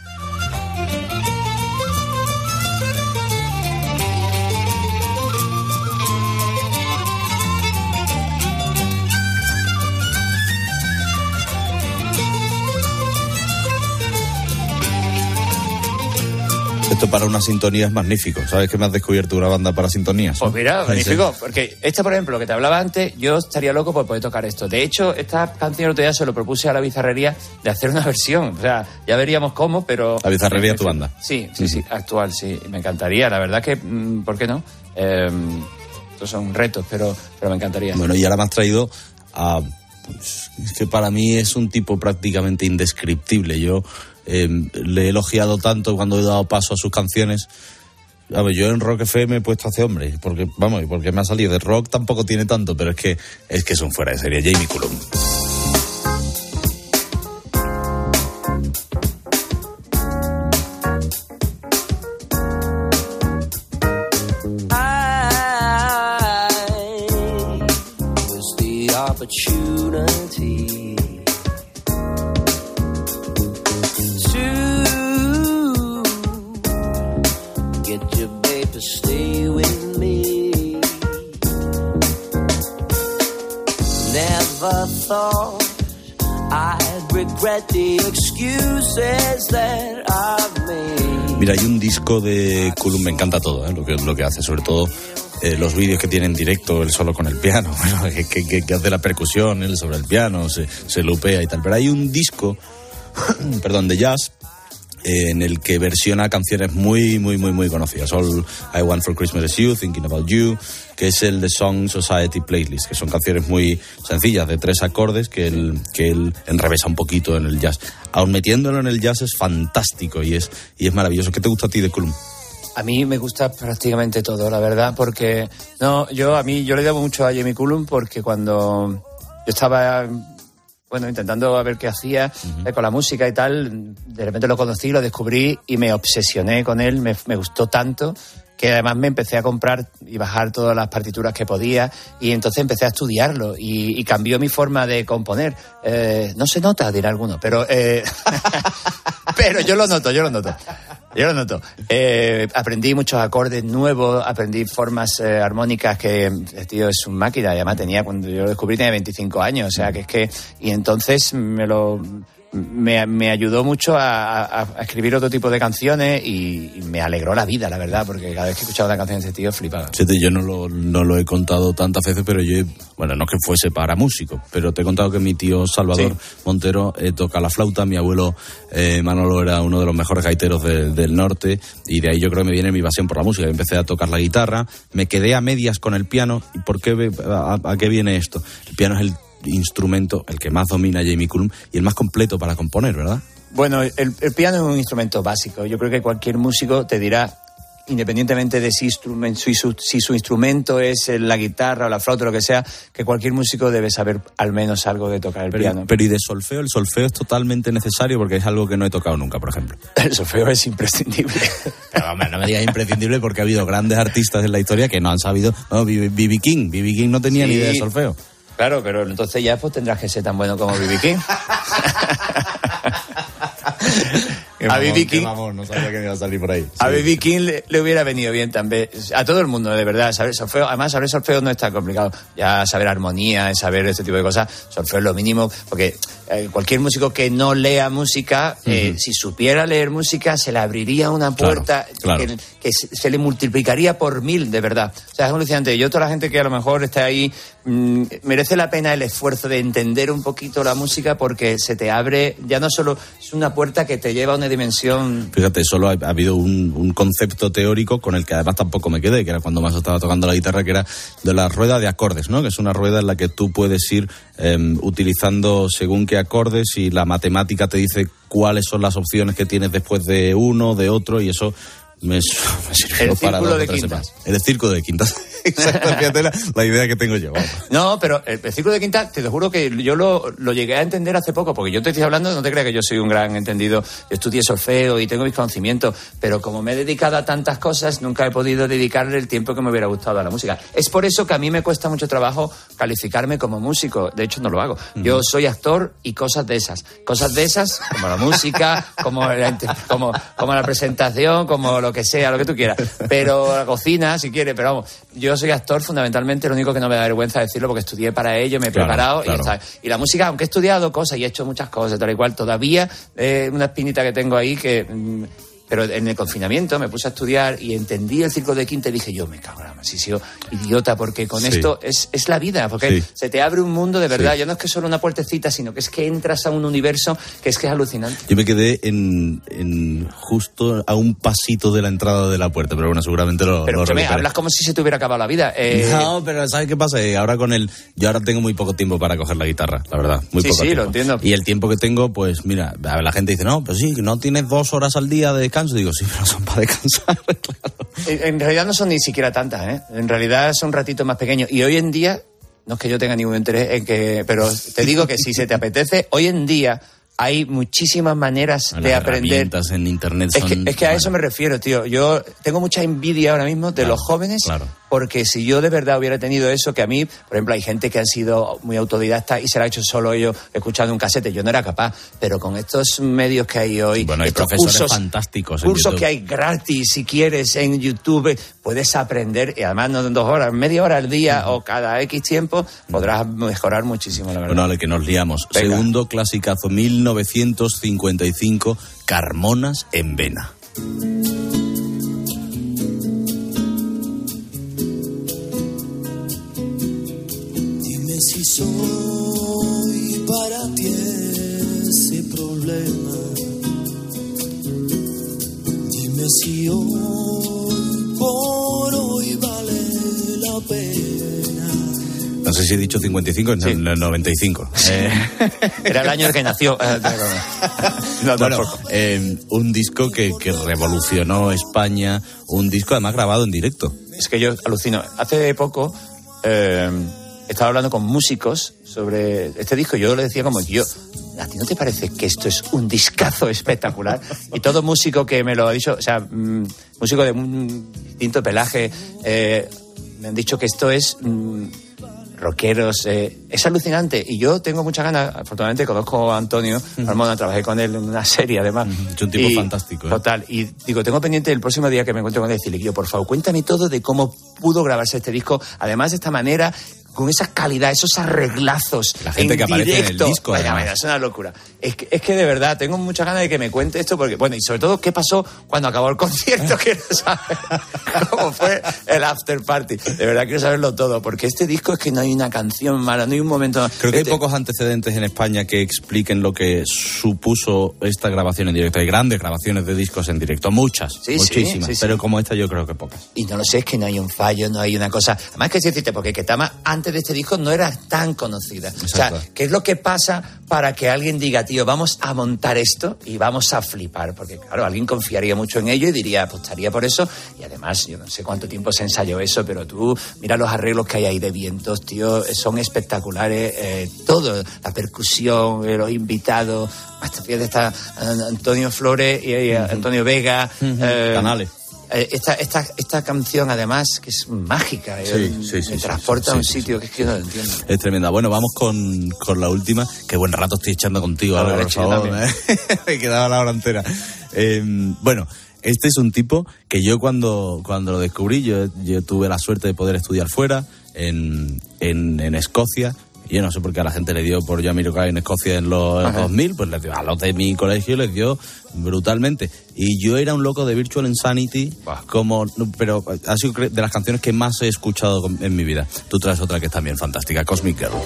Esto para una sintonía es magnífico. ¿Sabes que me has descubierto una banda para sintonías? Pues mira, magnífico. Porque por ejemplo, que te hablaba antes, yo estaría loco por poder tocar esto. De hecho, esta canción otro día se lo propuse a la Bizarrería de hacer una versión. O sea, ya veríamos cómo, pero... La Bizarrería, tu banda. Sí, actual, sí. Me encantaría. La verdad que, ¿por qué no? Estos son retos, pero me encantaría. Bueno, y ahora me has traído a... Pues, es que para mí es un tipo prácticamente indescriptible. Yo... le he elogiado tanto cuando he dado paso a sus canciones. A ver, yo en Rock FM he puesto a este hombre, porque me ha salido de rock, tampoco tiene tanto, pero es que es un fuera de serie. Jamie Cullum. Mira, hay un disco de Cullum, me encanta todo, lo que hace, sobre todo los vídeos que tiene en directo, él solo con el piano, que hace la percusión, él sobre el piano, se lupea y tal. Pero hay un disco, de jazz, en el que versiona canciones muy, muy, muy, muy conocidas. All I Want for Christmas Is You, Thinking About You, que es el The Song Society Playlist, que son canciones muy sencillas, de 3 acordes, que él enrevesa un poquito en el jazz. Aun metiéndolo en el jazz es fantástico y es maravilloso. ¿Qué te gusta a ti de Cullum? A mí me gusta prácticamente todo, la verdad, porque... yo le debo mucho a Jamie Cullum, porque cuando yo estaba... intentando a ver qué hacía con la música y tal, de repente lo conocí, lo descubrí y me obsesioné con él, me gustó tanto que además me empecé a comprar y bajar todas las partituras que podía, y entonces empecé a estudiarlo y cambió mi forma de componer. No se nota, dirá alguno, pero pero yo lo noto. Aprendí muchos acordes nuevos, aprendí formas armónicas que el tío es un máquina, y además cuando yo lo descubrí tenía 25 años, o sea que y entonces me me ayudó mucho a escribir otro tipo de canciones y me alegró la vida, la verdad, porque cada vez que escuchaba una canción de ese tío flipaba. Sí, yo no lo he contado tantas veces, pero yo, no es que fuese para músico, pero te he contado que mi tío Salvador Montero toca la flauta, mi abuelo Manolo era uno de los mejores gaiteros del norte, y de ahí yo creo que me viene mi pasión por la música. Empecé a tocar la guitarra, me quedé a medias con el piano. ¿Y por qué? ¿A qué viene esto? El piano es el instrumento, el que más domina Jamie Cullum y el más completo para componer, ¿verdad? Bueno, el piano es un instrumento básico. Yo creo que cualquier músico te dirá, independientemente de si su instrumento es la guitarra o la flauta o lo que sea, que cualquier músico debe saber al menos algo de tocar el piano. Pero ¿y de solfeo? El solfeo es totalmente necesario porque es algo que no he tocado nunca, por ejemplo. El solfeo es imprescindible. Pero hombre, no me digas imprescindible porque ha habido grandes artistas en la historia que no han sabido. No, B.B. King no tenía ni idea de solfeo. Claro, pero entonces ya pues tendrás que ser tan bueno como B.B. King. A B.B. King, no sabía que me iba a salir por ahí. Sí. A B.B. King le hubiera venido bien también. A todo el mundo, de verdad. Saber solfeo, además, saber solfeo no es tan complicado. Ya saber armonía, saber este tipo de cosas, solfeo es lo mínimo, porque cualquier músico que no lea música, si supiera leer música, se le abriría una puerta que se le multiplicaría por 1000, de verdad. O sea, es alucinante. Yo, toda la gente que a lo mejor está ahí, merece la pena el esfuerzo de entender un poquito la música, porque se te abre, ya no solo es una puerta que te lleva a una dimensión. Fíjate, solo ha habido un concepto teórico con el que además tampoco me quedé, que era cuando más estaba tocando la guitarra, que era de la rueda de acordes, ¿no? Que es una rueda en la que tú puedes ir utilizando según qué acordes, y la matemática te dice cuáles son las opciones que tienes después de uno, de otro, y eso me sirvió para dos o tres semanas. El círculo de quintas. Exacto, fíjate la idea que tengo yo. Vamos. No, pero el círculo de quintas, te lo juro que yo lo llegué a entender hace poco, porque yo te estoy hablando, no te creas que yo soy un gran entendido. Yo estudié solfeo y tengo mis conocimientos, pero como me he dedicado a tantas cosas, nunca he podido dedicarle el tiempo que me hubiera gustado a la música. Es por eso que a mí me cuesta mucho trabajo calificarme como músico. De hecho, no lo hago. Yo soy actor y cosas de esas. Cosas de esas, como la música, como la presentación, como lo que sea, lo que tú quieras. Pero la cocina, si quieres, pero vamos, yo soy actor fundamentalmente, lo único que no me da vergüenza decirlo, porque estudié para ello, me he preparado. Y ya está. Y la música, aunque he estudiado cosas y he hecho muchas cosas, tal y cual, todavía una espinita que tengo ahí que... Pero en el confinamiento me puse a estudiar y entendí el círculo de quinta y dije, yo me cago en la mano, sido idiota, porque con esto es la vida, porque se te abre un mundo de verdad, ya no es que solo una puertecita, sino que es que entras a un universo que es alucinante. Yo me quedé en justo a un pasito de la entrada de la puerta, pero bueno, seguramente lo hablas como si se te hubiera acabado la vida. No, pero ¿sabes qué pasa? Ahora yo ahora tengo muy poco tiempo para coger la guitarra, la verdad, muy poco tiempo. Lo entiendo. Y el tiempo que tengo, pues mira, la gente dice, no, pues sí, no tienes 2 horas al día de descanso. Digo, sí, pero son para descansar, claro. En realidad no son ni siquiera tantas, ¿eh? En realidad son ratitos más pequeños. Y hoy en día, no es que yo tenga ningún interés en que... Pero te digo que si se te apetece, hoy en día hay muchísimas maneras de aprender. Las herramientas en internet son... Es que a eso me refiero, tío. Yo tengo mucha envidia ahora mismo de los jóvenes, porque si yo de verdad hubiera tenido eso, que a mí, por ejemplo, hay gente que han sido muy autodidactas y se lo ha hecho solo ellos escuchando un casete. Yo no era capaz, pero con estos medios que hay hoy... Bueno, hay profesores fantásticos en cursos YouTube. Que hay gratis, si quieres, en YouTube, puedes aprender, y además no en 2 horas, media hora al día o cada X tiempo, podrás mejorar muchísimo, la verdad. Bueno, al que nos liamos. Venga. Segundo clasicazo, 1955, Carmonas en Vena. Dime si soy para ti ese problema. Dime si hoy por hoy vale la pena. No sé si he dicho 55, es el 95. Era el año en que nació. Un disco que revolucionó España, un disco además grabado en directo. Es que yo alucino. Hace poco estaba hablando con músicos sobre este disco y yo le decía como, ¿a ti no te parece que esto es un discazo espectacular? Y todo músico que me lo ha dicho, o sea, músico de un distinto pelaje, me han dicho que esto es... rockeros, es alucinante, y yo tengo muchas ganas. Afortunadamente conozco a Antonio Armona, trabajé con él en una serie además. Es un tipo fantástico, total, y digo, tengo pendiente el próximo día que me encuentre con él decirle, por favor, cuéntame todo de cómo pudo grabarse este disco, además de esta manera, con esa calidad, esos arreglazos. La gente en que aparece directo. en el disco. Vaya, es una locura. Es que de verdad tengo muchas ganas de que me cuente esto, porque, bueno, y sobre todo, ¿qué pasó cuando acabó el concierto? Quiero saber cómo fue el after party. De verdad quiero saberlo todo, porque este disco es que no hay una canción mala, no hay un momento... Creo que hay pocos antecedentes en España que expliquen lo que supuso esta grabación en directo. Hay grandes grabaciones de discos en directo, muchísimas, pero como esta yo creo que pocas. Y no lo sé, es que no hay un fallo, no hay una cosa... Además que decirte, porque Ketama antes de este disco no era tan conocida. Exacto. O sea, ¿qué es lo que pasa para que alguien diga, tío, vamos a montar esto y vamos a flipar? Porque claro, alguien confiaría mucho en ello y diría, apostaría por eso. Y además, yo no sé cuánto tiempo se ensayó eso, pero tú mira los arreglos que hay ahí de vientos, tío, son espectaculares. Todo, la percusión, los invitados, hasta fíjate, está Antonio Flores y Antonio Vega. Canales. Esta canción, además, que es mágica, me transporta a un sitio que es que no lo entiendo. Es tremenda. Bueno, vamos con la última. Qué buen rato estoy echando contigo, ahora, por favor. Me quedaba la hora entera. Bueno, este es un tipo que yo cuando lo descubrí, yo tuve la suerte de poder estudiar fuera, en Escocia. Yo no sé por qué a la gente le dio por Jamiroquai en Escocia en los 2000, pues les dio, a los de mi colegio les dio brutalmente. Y yo era un loco de Virtual Insanity, pero ha sido de las canciones que más he escuchado en mi vida. Tú traes otra que es también fantástica, Cosmic Girl.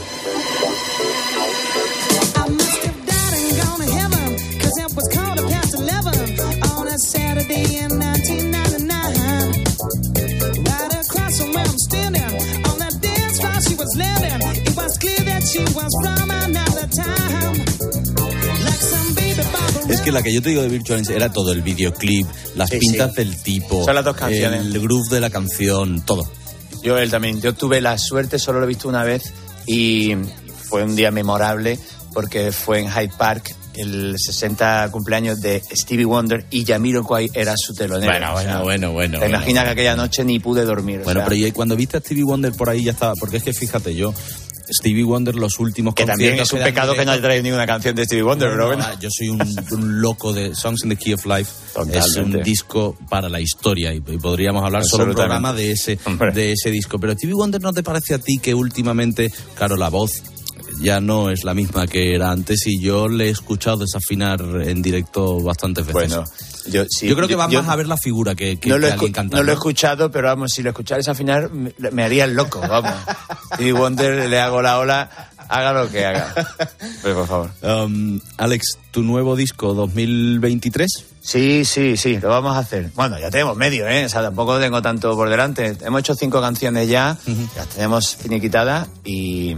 Es que la que yo te digo de Virtual Insanity era todo, el videoclip, las pintas del tipo. Son las dos canciones. El groove de la canción, todo. Él también. Yo tuve la suerte, solo lo he visto una vez y fue un día memorable porque fue en Hyde Park el 60 cumpleaños de Stevie Wonder y Jamiroquai era su telonero. Bueno. Te imaginas que aquella noche ni pude dormir. Bueno, pero y cuando viste a Stevie Wonder por ahí ya estaba, porque es que fíjate, Stevie Wonder, los últimos que conciertos... también es un pecado que no haya traído ninguna canción de Stevie Wonder, pero bueno. Yo soy un loco de Songs in the Key of Life. Totalmente. Es un disco para la historia y podríamos hablar solo un programa de ese disco. Pero Stevie Wonder, ¿no te parece a ti que últimamente, claro, la voz ya no es la misma que era antes y yo le he escuchado desafinar en directo bastantes veces? Bueno, yo creo que va más a ver la figura que alguien cantando. No lo he escuchado, pero vamos, si lo escuchara desafinar me haría el loco, vamos. Stevie Wonder, le hago la ola, haga lo que haga. Pero, por favor. Alex, ¿tu nuevo disco 2023? Sí, lo vamos a hacer. Bueno, ya tenemos medio, o sea, tampoco tengo tanto por delante. Hemos hecho 5 canciones ya, las tenemos finiquitadas y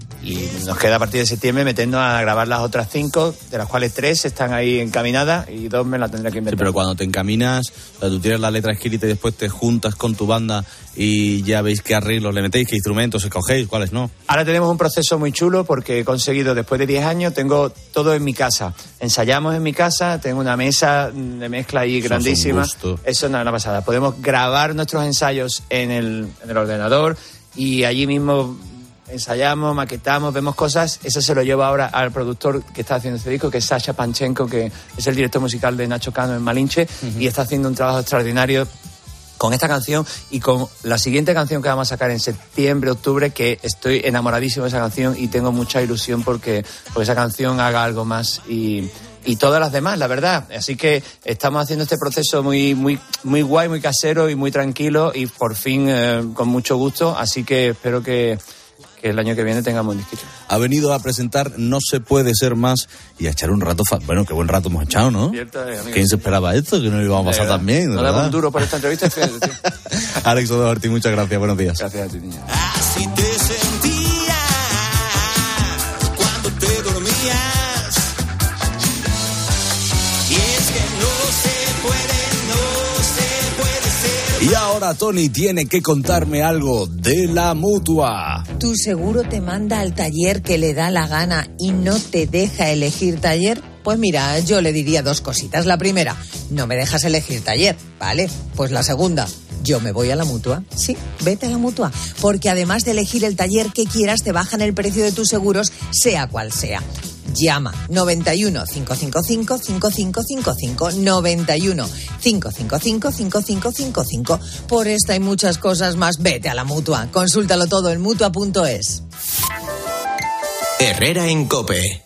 nos queda a partir de septiembre meternos a grabar las otras 5, de las cuales 3 están ahí encaminadas y 2 me las tendré que inventar. Sí, pero cuando te encaminas, tú tienes la letra escrita y después te juntas con tu banda y ya veis qué arreglos le metéis, qué instrumentos escogéis, cuáles no. Ahora tenemos un proceso muy chulo porque he conseguido, después de 10 años, tengo todo en mi casa. Ensayamos en mi casa, tengo una mesa de mezcla ahí grandísima. Eso es una pasada. Podemos grabar nuestros ensayos en el ordenador y allí mismo ensayamos, maquetamos, vemos cosas. Eso se lo llevo ahora al productor que está haciendo este disco, que es Sasha Panchenko, que es el director musical de Nacho Cano en Malinche, y está haciendo un trabajo extraordinario con esta canción y con la siguiente canción que vamos a sacar en septiembre, octubre, que estoy enamoradísimo de esa canción y tengo mucha ilusión porque esa canción haga algo más y todas las demás, la verdad. Así que estamos haciendo este proceso muy guay, muy casero y muy tranquilo y por fin con mucho gusto. Así que espero que el año que viene tengamos un disquito. Ha venido a presentar No se puede ser más y a echar un rato... Bueno, qué buen rato hemos echado, ¿no? Cierto, ¿Quién se esperaba esto? Que no lo íbamos a pasar tan bien, no damos un duro por esta entrevista. Alex O'Doherty, muchas gracias. Buenos días. Gracias a ti, niña. Así te sentías cuando te dormías. Y es que no se puede ser. Y ahora Tony tiene que contarme algo de la Mutua. ¿Tu seguro te manda al taller que le da la gana y no te deja elegir taller? Pues mira, yo le diría 2 cositas. La primera, no me dejas elegir taller, ¿vale? Pues la segunda, yo me voy a la Mutua. Sí, vete a la Mutua. Porque además de elegir el taller que quieras, te bajan el precio de tus seguros, sea cual sea. Llama 91 555 5555 91 555 5555. Por esta y muchas cosas más, vete a la Mutua. Consúltalo todo en Mutua.es. Herrera en COPE.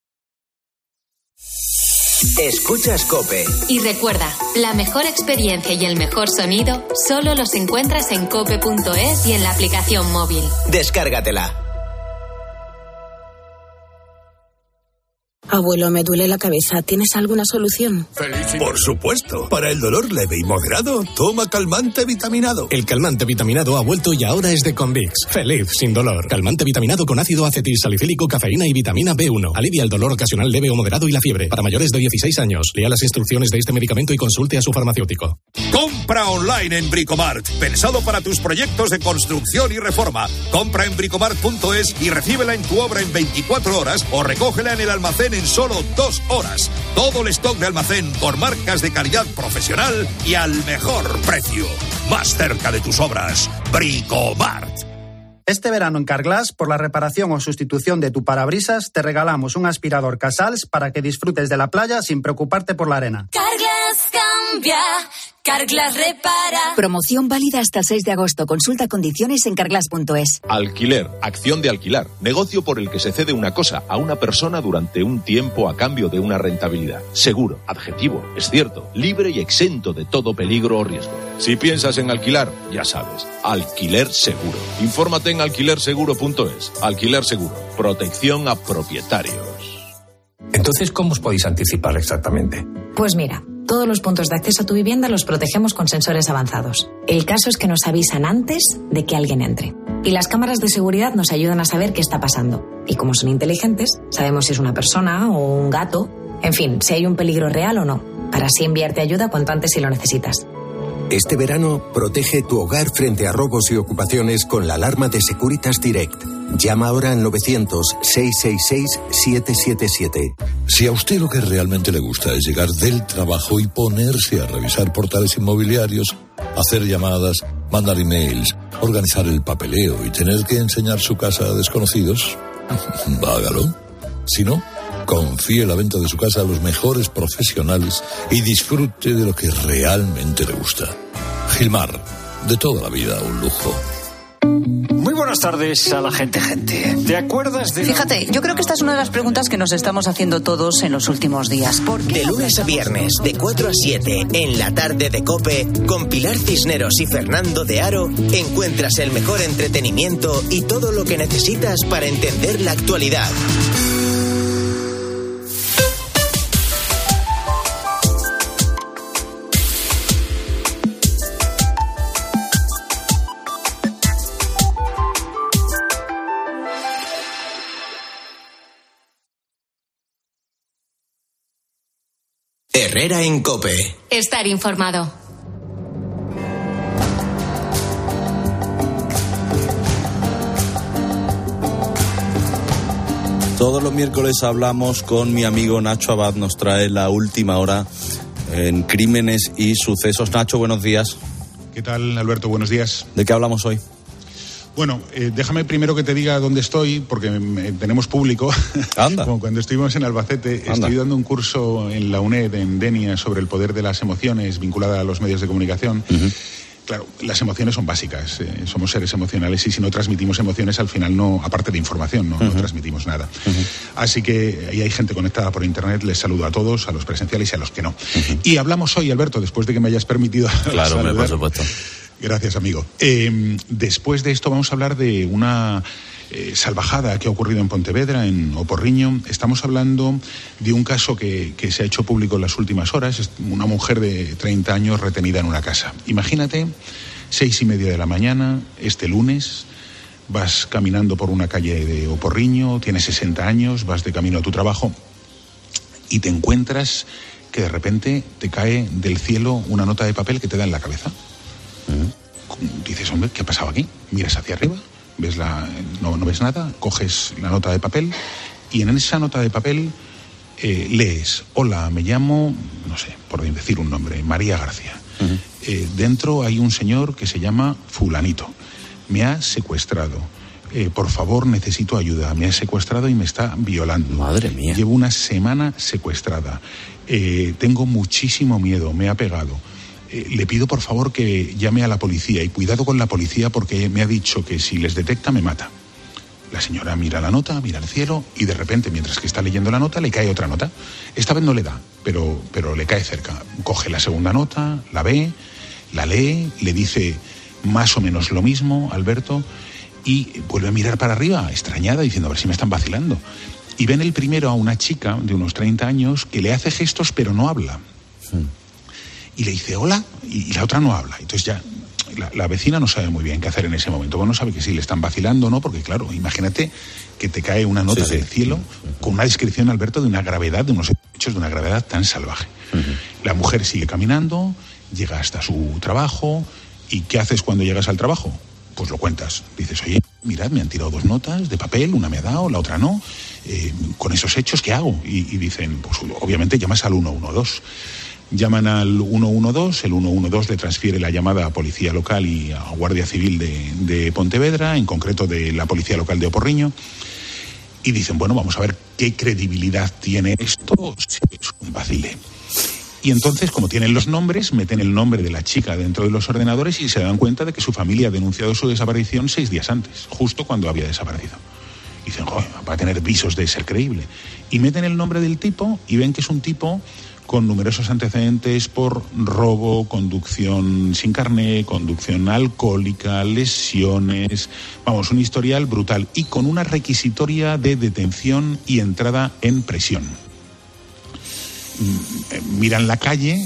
Escuchas COPE. Y recuerda, la mejor experiencia y el mejor sonido solo los encuentras en cope.es y en la aplicación móvil. Descárgatela. Abuelo, me duele la cabeza. ¿Tienes alguna solución? Por supuesto. Para el dolor leve y moderado, toma calmante vitaminado. El calmante vitaminado ha vuelto y ahora es de Convix. Feliz sin dolor. Calmante vitaminado con ácido acetilsalicílico, cafeína y vitamina B1. Alivia el dolor ocasional leve o moderado y la fiebre. Para mayores de 16 años. Lea las instrucciones de este medicamento y consulte a su farmacéutico. Compra online en Bricomart. Pensado para tus proyectos de construcción y reforma. Compra en bricomart.es y recíbela en tu obra en 24 horas o recógela en el almacén en solo 2 horas. Todo el stock de almacén con marcas de calidad profesional y al mejor precio. Más cerca de tus obras. Bricomart. Este verano en Carglass, por la reparación o sustitución de tu parabrisas, te regalamos un aspirador Casals para que disfrutes de la playa sin preocuparte por la arena. Carglass cambia, Carglass repara. Promoción válida hasta el 6 de agosto. Consulta condiciones en carglass.es. Alquiler, acción de alquilar, negocio por el que se cede una cosa a una persona durante un tiempo a cambio de una rentabilidad. Seguro, adjetivo, es cierto, libre y exento de todo peligro o riesgo. Si piensas en alquilar, ya sabes, alquiler seguro. Infórmate en alquilerseguro.es. Alquiler seguro, protección a propietarios. Entonces, ¿cómo os podéis anticipar exactamente? Pues mira, todos los puntos de acceso a tu vivienda los protegemos con sensores avanzados. El caso es que nos avisan antes de que alguien entre. Y las cámaras de seguridad nos ayudan a saber qué está pasando. Y como son inteligentes, sabemos si es una persona o un gato. En fin, si hay un peligro real o no. Para así enviarte ayuda cuanto antes si lo necesitas. Este verano, protege tu hogar frente a robos y ocupaciones con la alarma de Securitas Direct. Llama ahora al 900-666-777. Si a usted lo que realmente le gusta es llegar del trabajo y ponerse a revisar portales inmobiliarios, hacer llamadas, mandar emails, organizar el papeleo y tener que enseñar su casa a desconocidos, hágalo. Si no, confíe la venta de su casa a los mejores profesionales y disfrute de lo que realmente le gusta. Gilmar, de toda la vida un lujo. Muy buenas tardes a la gente. ¿Te acuerdas de...? Fíjate, yo creo que esta es una de las preguntas que nos estamos haciendo todos en los últimos días. ¿Por qué? De lunes a viernes, de 4 a 7, en la tarde de COPE, con Pilar Cisneros y Fernando de Aro, encuentras el mejor entretenimiento y todo lo que necesitas para entender la actualidad. Herrera en COPE. Estar informado. Todos los miércoles hablamos con mi amigo Nacho Abad, nos trae la última hora en crímenes y sucesos. Nacho, buenos días. ¿Qué tal, Alberto? Buenos días. ¿De qué hablamos hoy? Bueno, déjame primero que te diga dónde estoy, porque tenemos público. Anda. Como cuando estuvimos en Albacete. Anda. Estoy dando un curso en la UNED, en Denia, sobre el poder de las emociones vinculada a los medios de comunicación. Uh-huh. Claro, las emociones son básicas. Somos seres emocionales y si no transmitimos emociones, al final no, aparte de información, no transmitimos nada. Así que ahí hay gente conectada por internet. Les saludo a todos, a los presenciales y a los que no. Y hablamos hoy, Alberto, después de que me hayas permitido Claro, por supuesto. Gracias, amigo. Después de esto vamos a hablar de una salvajada que ha ocurrido en Pontevedra, en Oporriño. Estamos hablando de un caso que se ha hecho público en las últimas horas. Es una mujer de 30 años retenida en una casa. Imagínate, 6:30 de la mañana, este lunes, vas caminando por una calle de Oporriño, tienes 60 años, vas de camino a tu trabajo y te encuentras que de repente te cae del cielo una nota de papel que te da en la cabeza. Dices, hombre, ¿qué ha pasado aquí? Miras hacia arriba, ves no ves nada, coges la nota de papel y en esa nota de papel lees: hola, me llamo, no sé, por decir un nombre, María García. Dentro hay un señor que se llama fulanito. Me ha secuestrado, por favor, necesito ayuda. Me ha secuestrado y me está violando. Madre mía. Llevo una semana secuestrada. Tengo muchísimo miedo, me ha pegado. Le pido, por favor, que llame a la policía. Y cuidado con la policía porque me ha dicho que si les detecta me mata. La señora mira la nota, mira al cielo y de repente, mientras que está leyendo la nota, le cae otra nota. Esta vez no le da, pero le cae cerca. Coge la segunda nota, la ve, la lee, le dice más o menos lo mismo, Alberto, y vuelve a mirar para arriba, extrañada, diciendo a ver si me están vacilando. Y ven el primero a una chica de unos 30 años que le hace gestos pero no habla. Y le dice hola y la otra no habla. Entonces ya la vecina no sabe muy bien qué hacer en ese momento. Bueno, no sabe que si le están vacilando o no, porque claro, imagínate que te cae una nota del cielo con una descripción, Alberto, de una gravedad, de unos hechos de una gravedad tan salvaje. La mujer sigue caminando, llega hasta su trabajo. ¿Y qué haces cuando llegas al trabajo? Pues lo cuentas. Dices, oye, mirad, me han tirado 2 notas de papel, una me ha dado, la otra no. Con esos hechos, ¿qué hago? Y dicen, pues obviamente llamas al 112. Llaman al 112, el 112 le transfiere la llamada a Policía Local y a Guardia Civil de Pontevedra, en concreto de la Policía Local de Oporriño, y dicen, bueno, vamos a ver qué credibilidad tiene esto, si es un vacile. Y entonces, como tienen los nombres, meten el nombre de la chica dentro de los ordenadores y se dan cuenta de que su familia ha denunciado su desaparición 6 días antes, justo cuando había desaparecido. Y dicen, joder, va a tener visos de ser creíble. Y meten el nombre del tipo y ven que es un tipo con numerosos antecedentes por robo, conducción sin carné, conducción alcohólica, lesiones, vamos, un historial brutal y con una requisitoria de detención y entrada en prisión. Miran la calle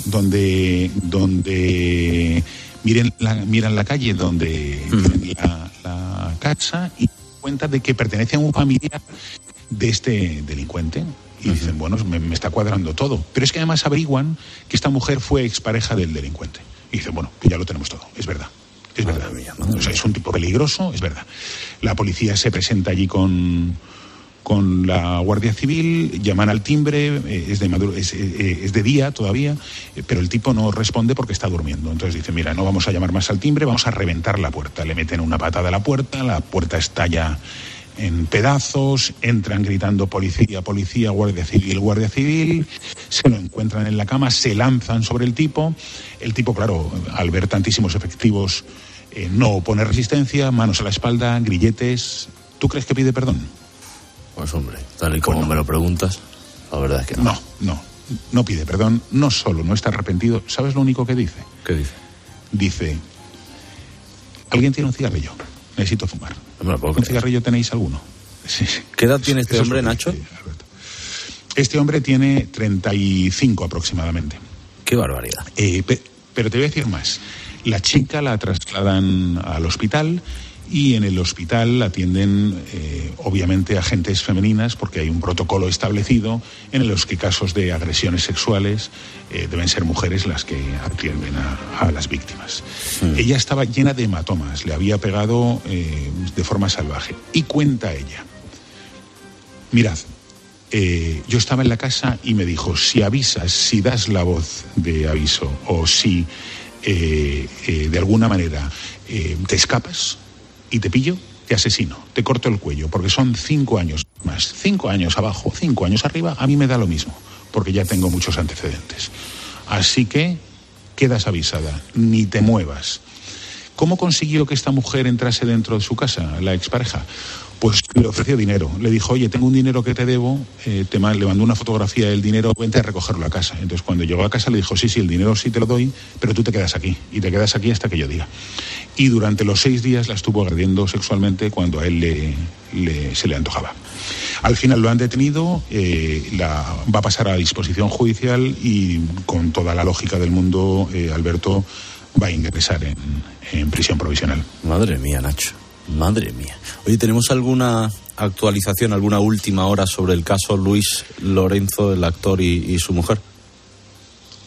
miran la calle donde tienen la casa y cuenta de que pertenece a un familiar de este delincuente. Y dicen, bueno, me está cuadrando todo. Pero es que además averiguan que esta mujer fue expareja del delincuente. Y dicen, bueno, ya lo tenemos todo. Es verdad. Es verdad. O sea, es un tipo peligroso, es verdad. La policía se presenta allí con la Guardia Civil, llaman al timbre, es de día todavía, pero el tipo no responde porque está durmiendo. Entonces dice, mira, no vamos a llamar más al timbre, vamos a reventar la puerta. Le meten una patada a la puerta estalla en pedazos, entran gritando policía, policía, Guardia Civil, se lo encuentran en la cama, se lanzan sobre el tipo, claro, al ver tantísimos efectivos, no opone resistencia, manos a la espalda, grilletes. ¿Tú crees que pide perdón? Pues hombre, tal y como me lo preguntas, la verdad es que no. No pide perdón, no solo no está arrepentido, ¿sabes lo único que dice? ¿Qué dice? Dice, ¿alguien tiene un cigarrillo? Necesito fumar. No ¿Un cigarrillo tenéis alguno? Sí. ¿Qué edad tiene este hombre, Nacho? Este hombre tiene 35 aproximadamente. Qué barbaridad. Pero te voy a decir más. La chica la trasladan al hospital y en el hospital atienden obviamente agentes femeninas porque hay un protocolo establecido en los que casos de agresiones sexuales deben ser mujeres las que atienden a las víctimas. Ella estaba llena de hematomas, le había pegado de forma salvaje. Y cuenta ella, mirad, yo estaba en la casa y me dijo, si avisas, si das la voz de aviso o si de alguna manera te escapas y te pillo, te asesino, te corto el cuello, porque son 5 años más, 5 años abajo, 5 años arriba, a mí me da lo mismo, porque ya tengo muchos antecedentes. Así que quedas avisada, ni te muevas. ¿Cómo consiguió que esta mujer entrase dentro de su casa, la expareja? Pues le ofreció dinero. Le dijo, oye, tengo un dinero que te debo, le mandó una fotografía del dinero, vente a recogerlo a casa. Entonces cuando llegó a casa le dijo, sí, el dinero sí te lo doy, pero tú te quedas aquí, y te quedas aquí hasta que yo diga. Y durante los 6 días la estuvo agrediendo sexualmente cuando a él se le antojaba. Al final lo han detenido, va a pasar a disposición judicial y con toda la lógica del mundo, Alberto va a ingresar en prisión provisional. Madre mía, Nacho. Madre mía. Oye, ¿tenemos alguna actualización, alguna última hora sobre el caso Luis Lorenzo, el actor y su mujer?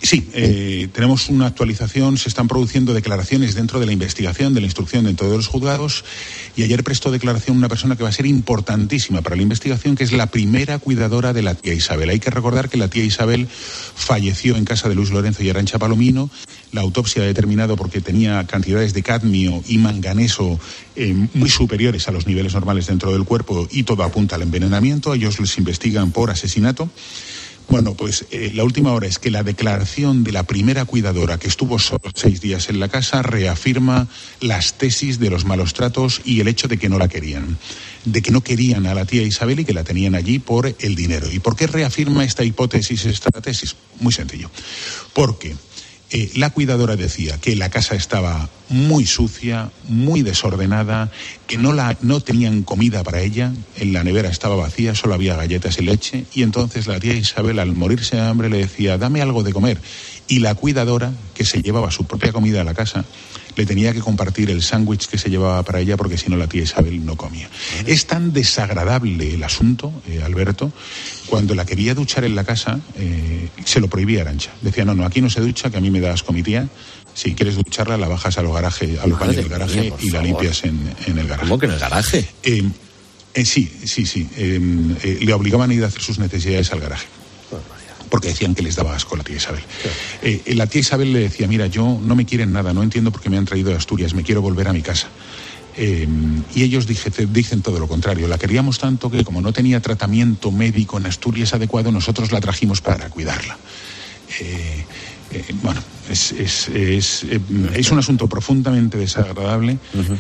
Sí, tenemos una actualización, se están produciendo declaraciones dentro de la investigación, de la instrucción dentro de los juzgados, y ayer prestó declaración una persona que va a ser importantísima para la investigación, que es la primera cuidadora de la tía Isabel. Hay que recordar que la tía Isabel falleció en casa de Luis Lorenzo y Arantxa Palomino. La autopsia ha determinado porque tenía cantidades de cadmio y manganeso muy superiores a los niveles normales dentro del cuerpo, y todo apunta al envenenamiento. Ellos les investigan por asesinato. Bueno, pues la última hora es que la declaración de la primera cuidadora, que estuvo solo 6 días en la casa, reafirma las tesis de los malos tratos y el hecho de que no la querían. De que no querían a la tía Isabel y que la tenían allí por el dinero. ¿Y por qué reafirma esta hipótesis, esta tesis? Muy sencillo. Porque la cuidadora decía que la casa estaba muy sucia, muy desordenada, que no tenían comida para ella, en la nevera estaba vacía, solo había galletas y leche, y entonces la tía Isabel, al morirse de hambre, le decía, dame algo de comer. Y la cuidadora, que se llevaba su propia comida a la casa, le tenía que compartir el sándwich que se llevaba para ella, porque si no la tía Isabel no comía. Es tan desagradable el asunto, Alberto, cuando la quería duchar en la casa, se lo prohibía Arantxa. Decía, no, aquí no se ducha, que a mí me da asco mi tía. Si quieres ducharla, la bajas a los baños del garaje y la limpias en el garaje. ¿Cómo que en el garaje? Sí. Le obligaban a ir a hacer sus necesidades al garaje, porque decían que les daba asco a la tía Isabel. La tía Isabel le decía, mira, yo no me quieren nada, no entiendo por qué me han traído de Asturias, me quiero volver a mi casa. Y ellos dicen todo lo contrario. La queríamos tanto que, como no tenía tratamiento médico en Asturias adecuado, nosotros la trajimos para cuidarla. Bueno, es un asunto profundamente desagradable,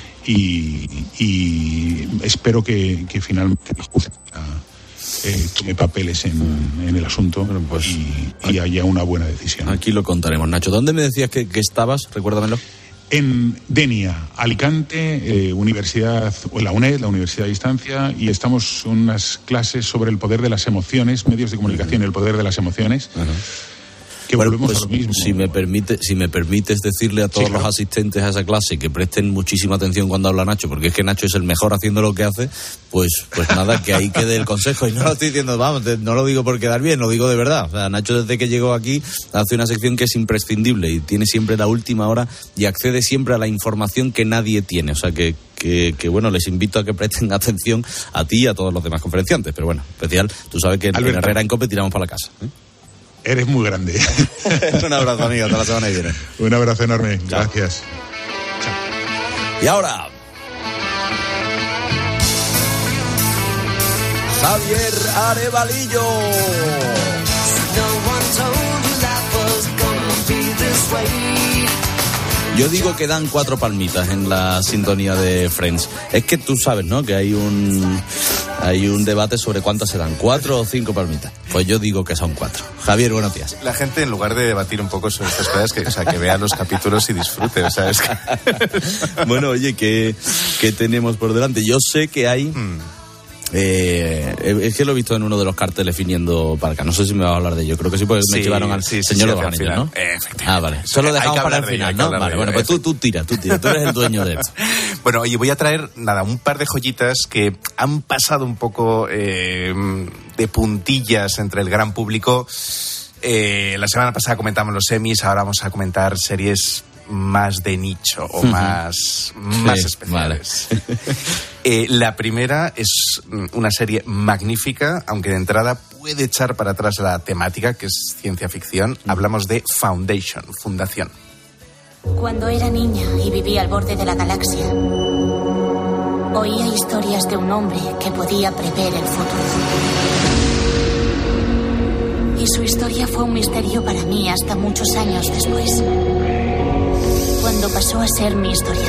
y espero que finalmente la justicia tome papeles en el asunto, y haya una buena decisión. Aquí lo contaremos. Nacho, ¿dónde me decías que estabas? Recuérdamelo. En Denia, Alicante, la UNED, la Universidad de Distancia, y estamos en unas clases sobre el poder de las emociones, medios de comunicación y el poder de las emociones. Que bueno, volvemos pues, a lo mismo. Si me permites decirle a todos los asistentes a esa clase que presten muchísima atención cuando habla Nacho, porque es que Nacho es el mejor haciendo lo que hace, pues nada, que ahí quede el consejo. Y no lo estoy diciendo, no lo digo por quedar bien, lo digo de verdad. O sea, Nacho, desde que llegó aquí, hace una sección que es imprescindible y tiene siempre la última hora y accede siempre a la información que nadie tiene. O sea, que bueno, les invito a que presten atención a ti y a todos los demás conferenciantes. Pero bueno, especial, tú sabes que en Herrera en COPE tiramos para la casa, ¿eh? Eres muy grande. Un abrazo, amigo. Hasta la semana que viene. Un abrazo enorme. Chao. Gracias. Y ahora, Javier Arevalillo. Yo digo que dan 4 palmitas en la sintonía de Friends. Es que tú sabes, ¿no?, que hay un debate sobre cuántas se dan, 4 o 5 palmitas. Pues yo digo que son 4. Javier, buenos días. La gente, en lugar de debatir un poco sobre estas cosas, que vea los capítulos y disfrute, ¿sabes? Bueno, oye, ¿qué tenemos por delante? Yo sé que hay... es que lo he visto en uno de los carteles viniendo para acá. No sé si me va a hablar de ello. Creo que sí, porque me llevaron al señor de los anillos, ¿no? Efectivamente. Vale. Solo dejamos para el final, ¿no? Vale, bueno, pues tú tira. Tú eres el dueño de esto. Bueno, oye, voy a traer, un par de joyitas que han pasado un poco de puntillas entre el gran público. La semana pasada comentamos los Emmys, ahora vamos a comentar series más de nicho o más especiales. Vale. La primera es una serie magnífica, aunque de entrada puede echar para atrás la temática, que es ciencia ficción. Hablamos de Fundación. Cuando era niña y vivía al borde de la galaxia, oía historias de un hombre que podía prever el futuro. Y su historia fue un misterio para mí hasta muchos años después, cuando pasó a ser mi historia.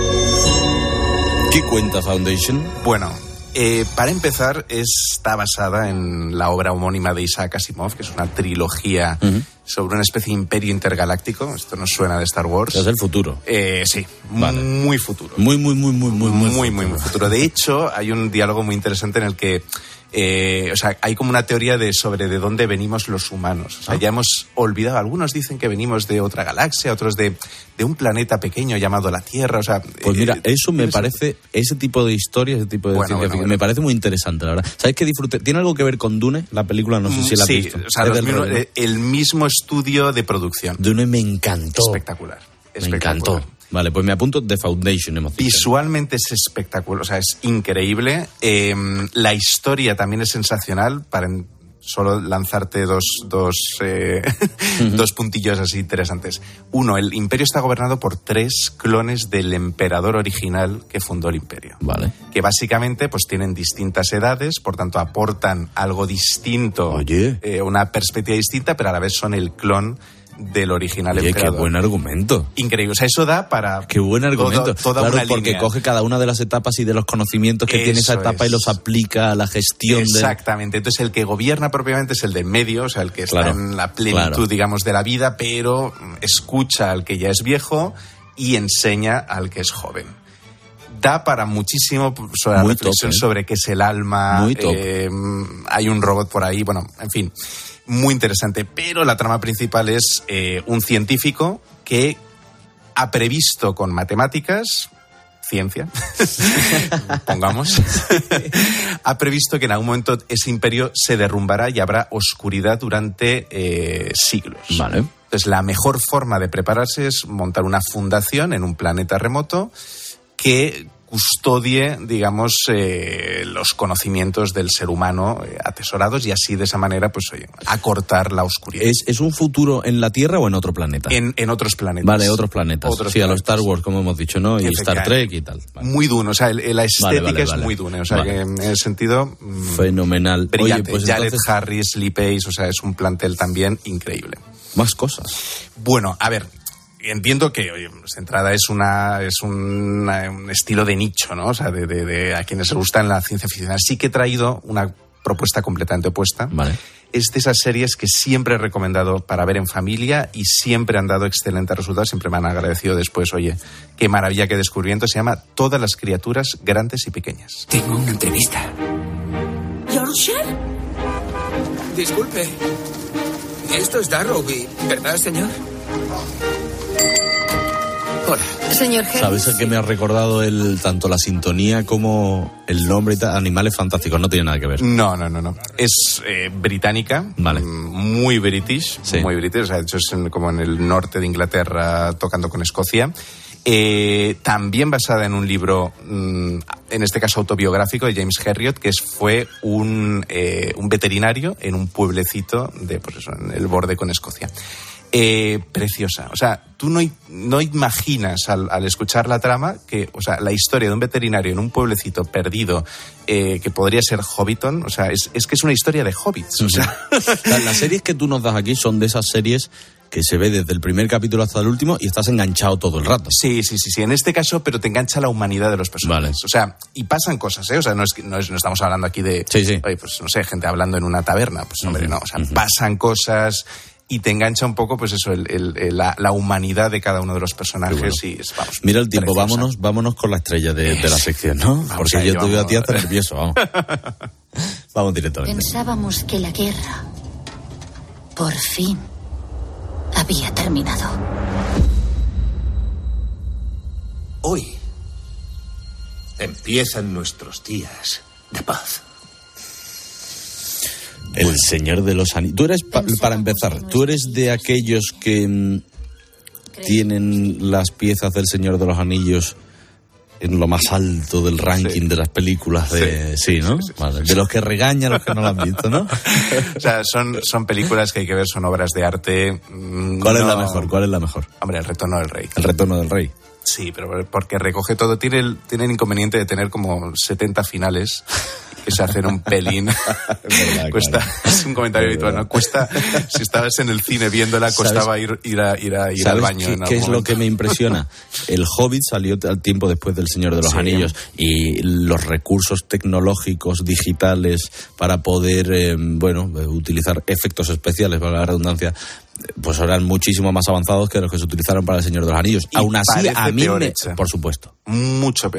¿Qué cuenta Foundation? Bueno, para empezar, está basada en la obra homónima de Isaac Asimov, que es una trilogía sobre una especie de imperio intergaláctico. Esto nos suena de Star Wars. Es el futuro. Sí, vale. Muy futuro. Muy futuro. De hecho, hay un diálogo muy interesante en el que O sea, hay como una teoría sobre de dónde venimos los humanos. O sea, ya hemos olvidado. Algunos dicen que venimos de otra galaxia, otros de un planeta pequeño llamado la Tierra. O sea, pues mira, eso me parece, ese tipo de historias, ese tipo de ciencia ficción, me parece muy interesante, la verdad. ¿Sabes qué disfruté? ¿Tiene algo que ver con Dune? La película, no sé si la has visto. Sí, o sea, el mismo estudio de producción. Dune me encantó. Espectacular. Me encantó. Vale, pues me apunto The Foundation. Visualmente es espectacular, o sea, es increíble. La historia también es sensacional, para solo lanzarte dos puntillos así interesantes. Uno, el imperio está gobernado por 3 clones del emperador original que fundó el imperio. Vale. Que básicamente pues tienen distintas edades, por tanto aportan algo distinto, una perspectiva distinta, pero a la vez son el clon del original emperador. Qué buen argumento. Increíble. O sea, eso da para... Qué buen argumento. Toda claro, una porque línea. coge cada una de las etapas y de los conocimientos que tiene esa etapa y los aplica a la gestión. Exactamente. Entonces, el que gobierna propiamente es el de en medio, o sea, el que está en la plenitud, digamos, de la vida, pero escucha al que ya es viejo y enseña al que es joven. Da para muchísimo sobre la reflexión sobre qué es el alma. Muy top. Hay un robot por ahí, bueno, en fin. Muy interesante, pero la trama principal es un científico que ha previsto con matemáticas, ciencia, pongamos, ha previsto que en algún momento ese imperio se derrumbará y habrá oscuridad durante siglos. Vale. Entonces, la mejor forma de prepararse es montar una fundación en un planeta remoto que custodie, digamos, los conocimientos del ser humano atesorados y así de esa manera, pues, acortar la oscuridad. ¿Es un futuro en la Tierra o en otro planeta? En otros planetas. Vale, otros planetas. A los Star Wars, como hemos dicho, ¿no? Y Star Trek y tal. Vale. Muy Dune, o sea, la estética es muy Dune, o sea, que en ese sentido... fenomenal. Brillante. Oye, pues Jared entonces... Harris, Lee Pace, o sea, es un plantel también increíble. Más cosas. Bueno, a ver... Entiendo que, oye, pues, de entrada es un estilo de nicho, ¿no? O sea, de a quienes les gusta en la ciencia ficción. Así que he traído una propuesta completamente opuesta. Vale. Es de esas series que siempre he recomendado para ver en familia y siempre han dado excelentes resultados. Siempre me han agradecido después, oye, qué maravilla, qué descubrimiento. Se llama Todas las criaturas grandes y pequeñas. Tengo una entrevista. ¿Yorkshire? Disculpe. Esto es Darrowby, ¿verdad, señor? Hola. Señor Harris. ¿Sabes a qué me ha recordado tanto la sintonía como el nombre y tal? Animales Fantásticos, no tiene nada que ver. No. Es británica, vale. Muy british, muy british. O sea, de hecho es como en el norte de Inglaterra, tocando con Escocia. También basada en un libro, en este caso autobiográfico, de James Herriot, que fue un veterinario en un pueblecito de, pues eso, en el borde con Escocia. Preciosa. O sea, tú no imaginas al escuchar la trama que, o sea, la historia de un veterinario en un pueblecito perdido que podría ser Hobbiton, o sea, es que es una historia de hobbits. O sea. Las series que tú nos das aquí son de esas series que se ve desde el primer capítulo hasta el último y estás enganchado todo el rato. Sí. En este caso, pero te engancha la humanidad de los personajes. Vale. O sea, y pasan cosas, ¿eh? O sea, no estamos hablando aquí de, oye, pues no sé, gente hablando en una taberna. Pues hombre, no. O sea, pasan cosas y te engancha un poco, pues eso, la humanidad de cada uno de los personajes. Bueno. Y vamos, mira el tiempo, vámonos con la estrella de la sección, ¿no? Porque yo te veo a ti hasta nervioso, vamos. Vamos directamente. Pensábamos que la guerra, por fin, había terminado. Hoy empiezan nuestros días de paz. El Señor de los Anillos. Tú eres, para empezar, tú eres de aquellos que tienen las piezas del Señor de los Anillos en lo más alto del ranking de las películas de... Sí, ¿no? Vale. De los que regañan a los que no lo han visto, ¿no? O sea, son películas que hay que ver, son obras de arte. ¿Cuál es la mejor? Hombre, El Retorno del Rey. El Retorno del Rey. Sí, pero porque recoge todo. Tiene el inconveniente de tener como 70 finales que se hacen un pelín. Verdad, cuesta, claro. Es un comentario habitual, ¿no? Cuesta, si estabas en el cine viéndola, costaba ir al baño. ¿Qué es lo que me impresiona? El Hobbit salió al tiempo después del Señor de los Anillos y los recursos tecnológicos digitales para poder, utilizar efectos especiales, para la redundancia, pues eran muchísimo más avanzados que los que se utilizaron para el Señor de los Anillos. Y aún así, a mí por supuesto. Mucho peor.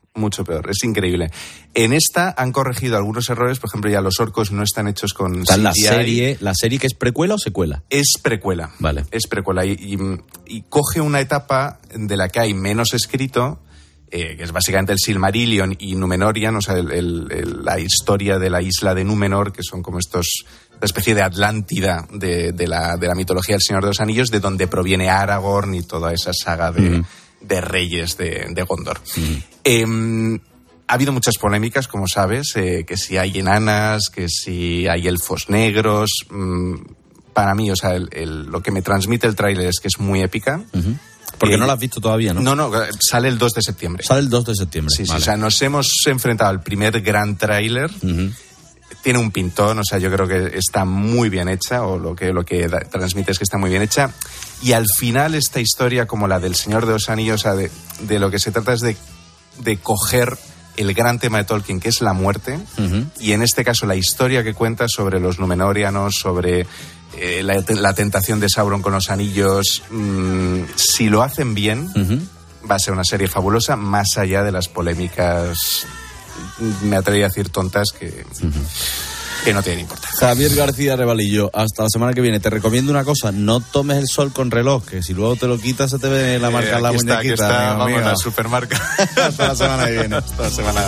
Mucho peor, es increíble. En esta han corregido algunos errores, por ejemplo, ya los orcos no están hechos con CGI. ¿La serie que es precuela o secuela? Es precuela. Vale. Es precuela y coge una etapa de la que hay menos escrito, que es básicamente el Silmarillion y Númenorian, o sea, la historia de la isla de Númenor, que son como esta especie de Atlántida de la mitología del Señor de los Anillos, de donde proviene Aragorn y toda esa saga de reyes de Gondor. Ha habido muchas polémicas, como sabes, que si hay enanas, que si hay elfos negros. Para mí, o sea, lo que me transmite el tráiler es que es muy épica. Porque no la has visto todavía, ¿no? No, sale el 2 de septiembre. Sale el 2 de septiembre. Sí, vale. O sea, nos hemos enfrentado al primer gran tráiler. Tiene un pintón, o sea, yo creo que está muy bien hecha, o lo que transmite es que está muy bien hecha. Y al final esta historia, como la del Señor de los Anillos, o sea, de lo que se trata es de coger el gran tema de Tolkien, que es la muerte, y en este caso la historia que cuenta sobre los Númenóreanos, sobre la tentación de Sauron con los anillos. Si lo hacen bien, va a ser una serie fabulosa, más allá de las polémicas, me atrevería a decir tontas, que no tienen importancia. Javier García Revalillo, hasta la semana que viene. Te recomiendo una cosa, no tomes el sol con reloj, que si luego te lo quitas se te ve la marca en la muñequita. Aquí está, vamos, la supermarca. Hasta la semana que viene. Hasta la semana.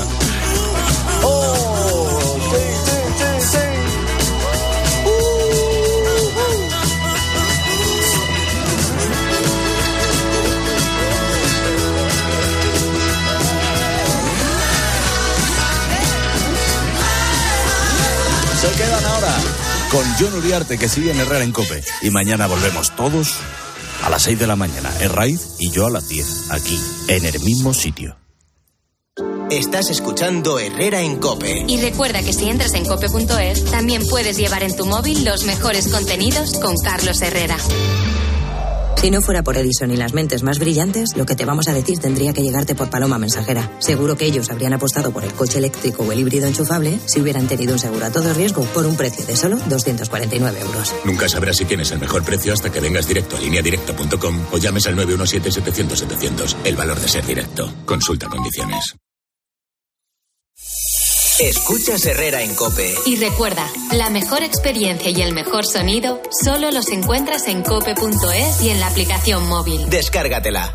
Se quedan ahora con Jon Uriarte, que sigue en Herrera en COPE. Y mañana volvemos todos a las 6 de la mañana. Herraiz y yo a las 10, aquí, en el mismo sitio. Estás escuchando Herrera en COPE. Y recuerda que si entras en cope.es, también puedes llevar en tu móvil los mejores contenidos con Carlos Herrera. Si no fuera por Edison y las mentes más brillantes, lo que te vamos a decir tendría que llegarte por paloma mensajera. Seguro que ellos habrían apostado por el coche eléctrico o el híbrido enchufable si hubieran tenido un seguro a todo riesgo por un precio de solo 249 euros. Nunca sabrás si tienes el mejor precio hasta que vengas directo a lineadirecta.com o llames al 917-700-700. El valor de ser directo. Consulta condiciones. Escuchas Herrera en COPE. Y recuerda, la mejor experiencia y el mejor sonido solo los encuentras en cope.es y en la aplicación móvil. Descárgatela.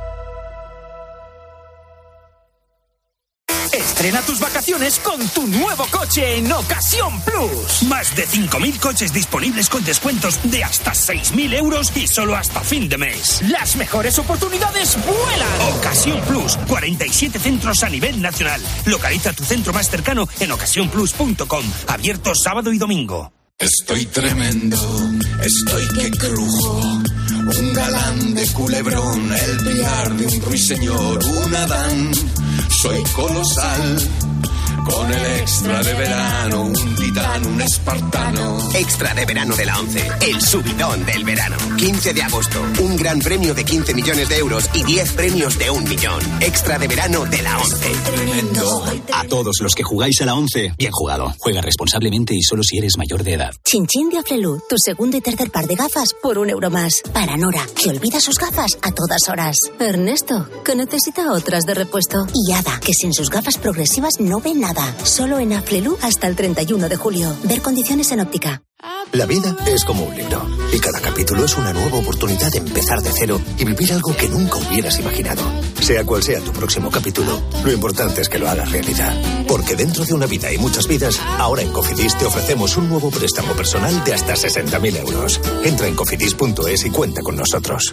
Estrena tus vacaciones con tu nuevo coche en Ocasión Plus. Más de 5.000 coches disponibles con descuentos de hasta 6.000 euros y solo hasta fin de mes. Las mejores oportunidades vuelan. Ocasión Plus, 47 centros a nivel nacional. Localiza tu centro más cercano en ocasiónplus.com. Abierto sábado y domingo. Estoy tremendo, estoy que crujo. Un galán de Culebrón, el piar de un ruiseñor, un Adán. Soy colosal, con el extra de verano, un titán, un espartano. Extra de verano de la ONCE, el subidón del verano. 15 de agosto, un gran premio de 15 millones de euros y 10 premios de 1 millón. Extra de verano de la ONCE. Tremendo. A todos los que jugáis a la ONCE, bien jugado. Juega responsablemente y solo si eres mayor de edad. Chinchín de Aflelu, tu segundo y tercer par de gafas por €1 más. Para Nora, que olvida sus gafas a todas horas. Ernesto, que necesita otras de repuesto. Y Ada, que sin sus gafas progresivas no ve nada. Solo en Aflelu hasta el 31 de julio. Ver condiciones en óptica. La vida es como un libro y cada capítulo es una nueva oportunidad de empezar de cero y vivir algo que nunca hubieras imaginado. Sea cual sea tu próximo capítulo, lo importante es que lo hagas realidad. Porque dentro de una vida y muchas vidas, ahora en Cofidis te ofrecemos un nuevo préstamo personal de hasta 60.000 euros. Entra en cofidis.es y cuenta con nosotros.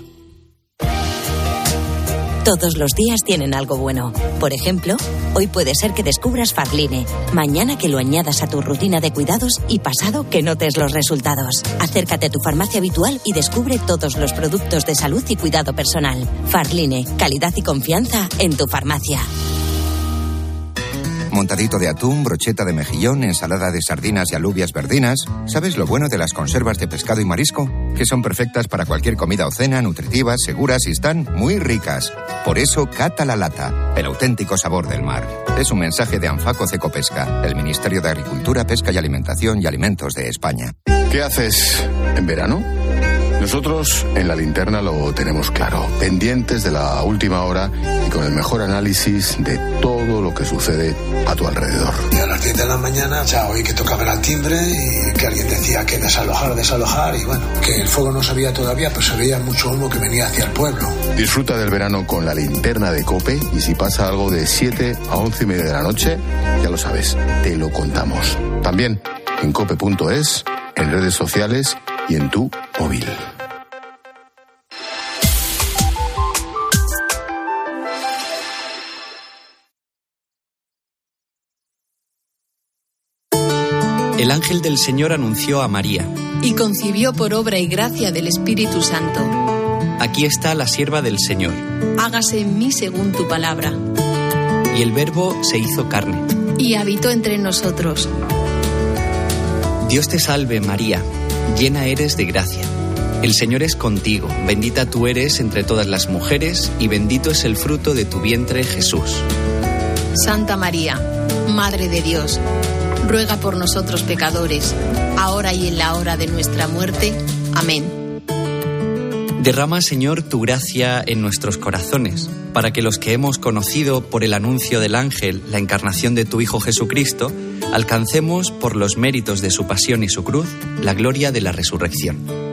Todos los días tienen algo bueno. Por ejemplo, hoy puede ser que descubras Farline, mañana que lo añadas a tu rutina de cuidados y pasado que notes los resultados. Acércate a tu farmacia habitual y descubre todos los productos de salud y cuidado personal. Farline, calidad y confianza en tu farmacia. Montadito de atún, brocheta de mejillón, ensalada de sardinas y alubias verdinas. ¿Sabes lo bueno de las conservas de pescado y marisco? Que son perfectas para cualquier comida o cena, nutritivas, seguras y están muy ricas. Por eso, cata la lata, el auténtico sabor del mar. Es un mensaje de Anfaco Cecopesca, el Ministerio de Agricultura, Pesca y Alimentación y Alimentos de España. ¿Qué haces en verano? Nosotros en La Linterna lo tenemos claro, pendientes de la última hora y con el mejor análisis de todo lo que sucede a tu alrededor. Y a las 10 de la mañana ya oí que tocaban al timbre y que alguien decía que desalojar, y bueno, que el fuego no se veía todavía, pero se veía mucho humo que venía hacia el pueblo. Disfruta del verano con La Linterna de COPE, y si pasa algo de 7 a 11:30 de la noche, ya lo sabes, te lo contamos. También en cope.es, en redes sociales y en tu móvil. El ángel del Señor anunció a María. Y concibió por obra y gracia del Espíritu Santo. Aquí está la sierva del Señor. Hágase en mí según tu palabra. Y el Verbo se hizo carne. Y habitó entre nosotros. Dios te salve, María, llena eres de gracia. El Señor es contigo, bendita tú eres entre todas las mujeres, y bendito es el fruto de tu vientre, Jesús. Santa María, Madre de Dios, ruega por nosotros pecadores, ahora y en la hora de nuestra muerte. Amén. Derrama, Señor, tu gracia en nuestros corazones, para que los que hemos conocido por el anuncio del ángel la encarnación de tu Hijo Jesucristo, alcancemos, por los méritos de su pasión y su cruz, la gloria de la resurrección.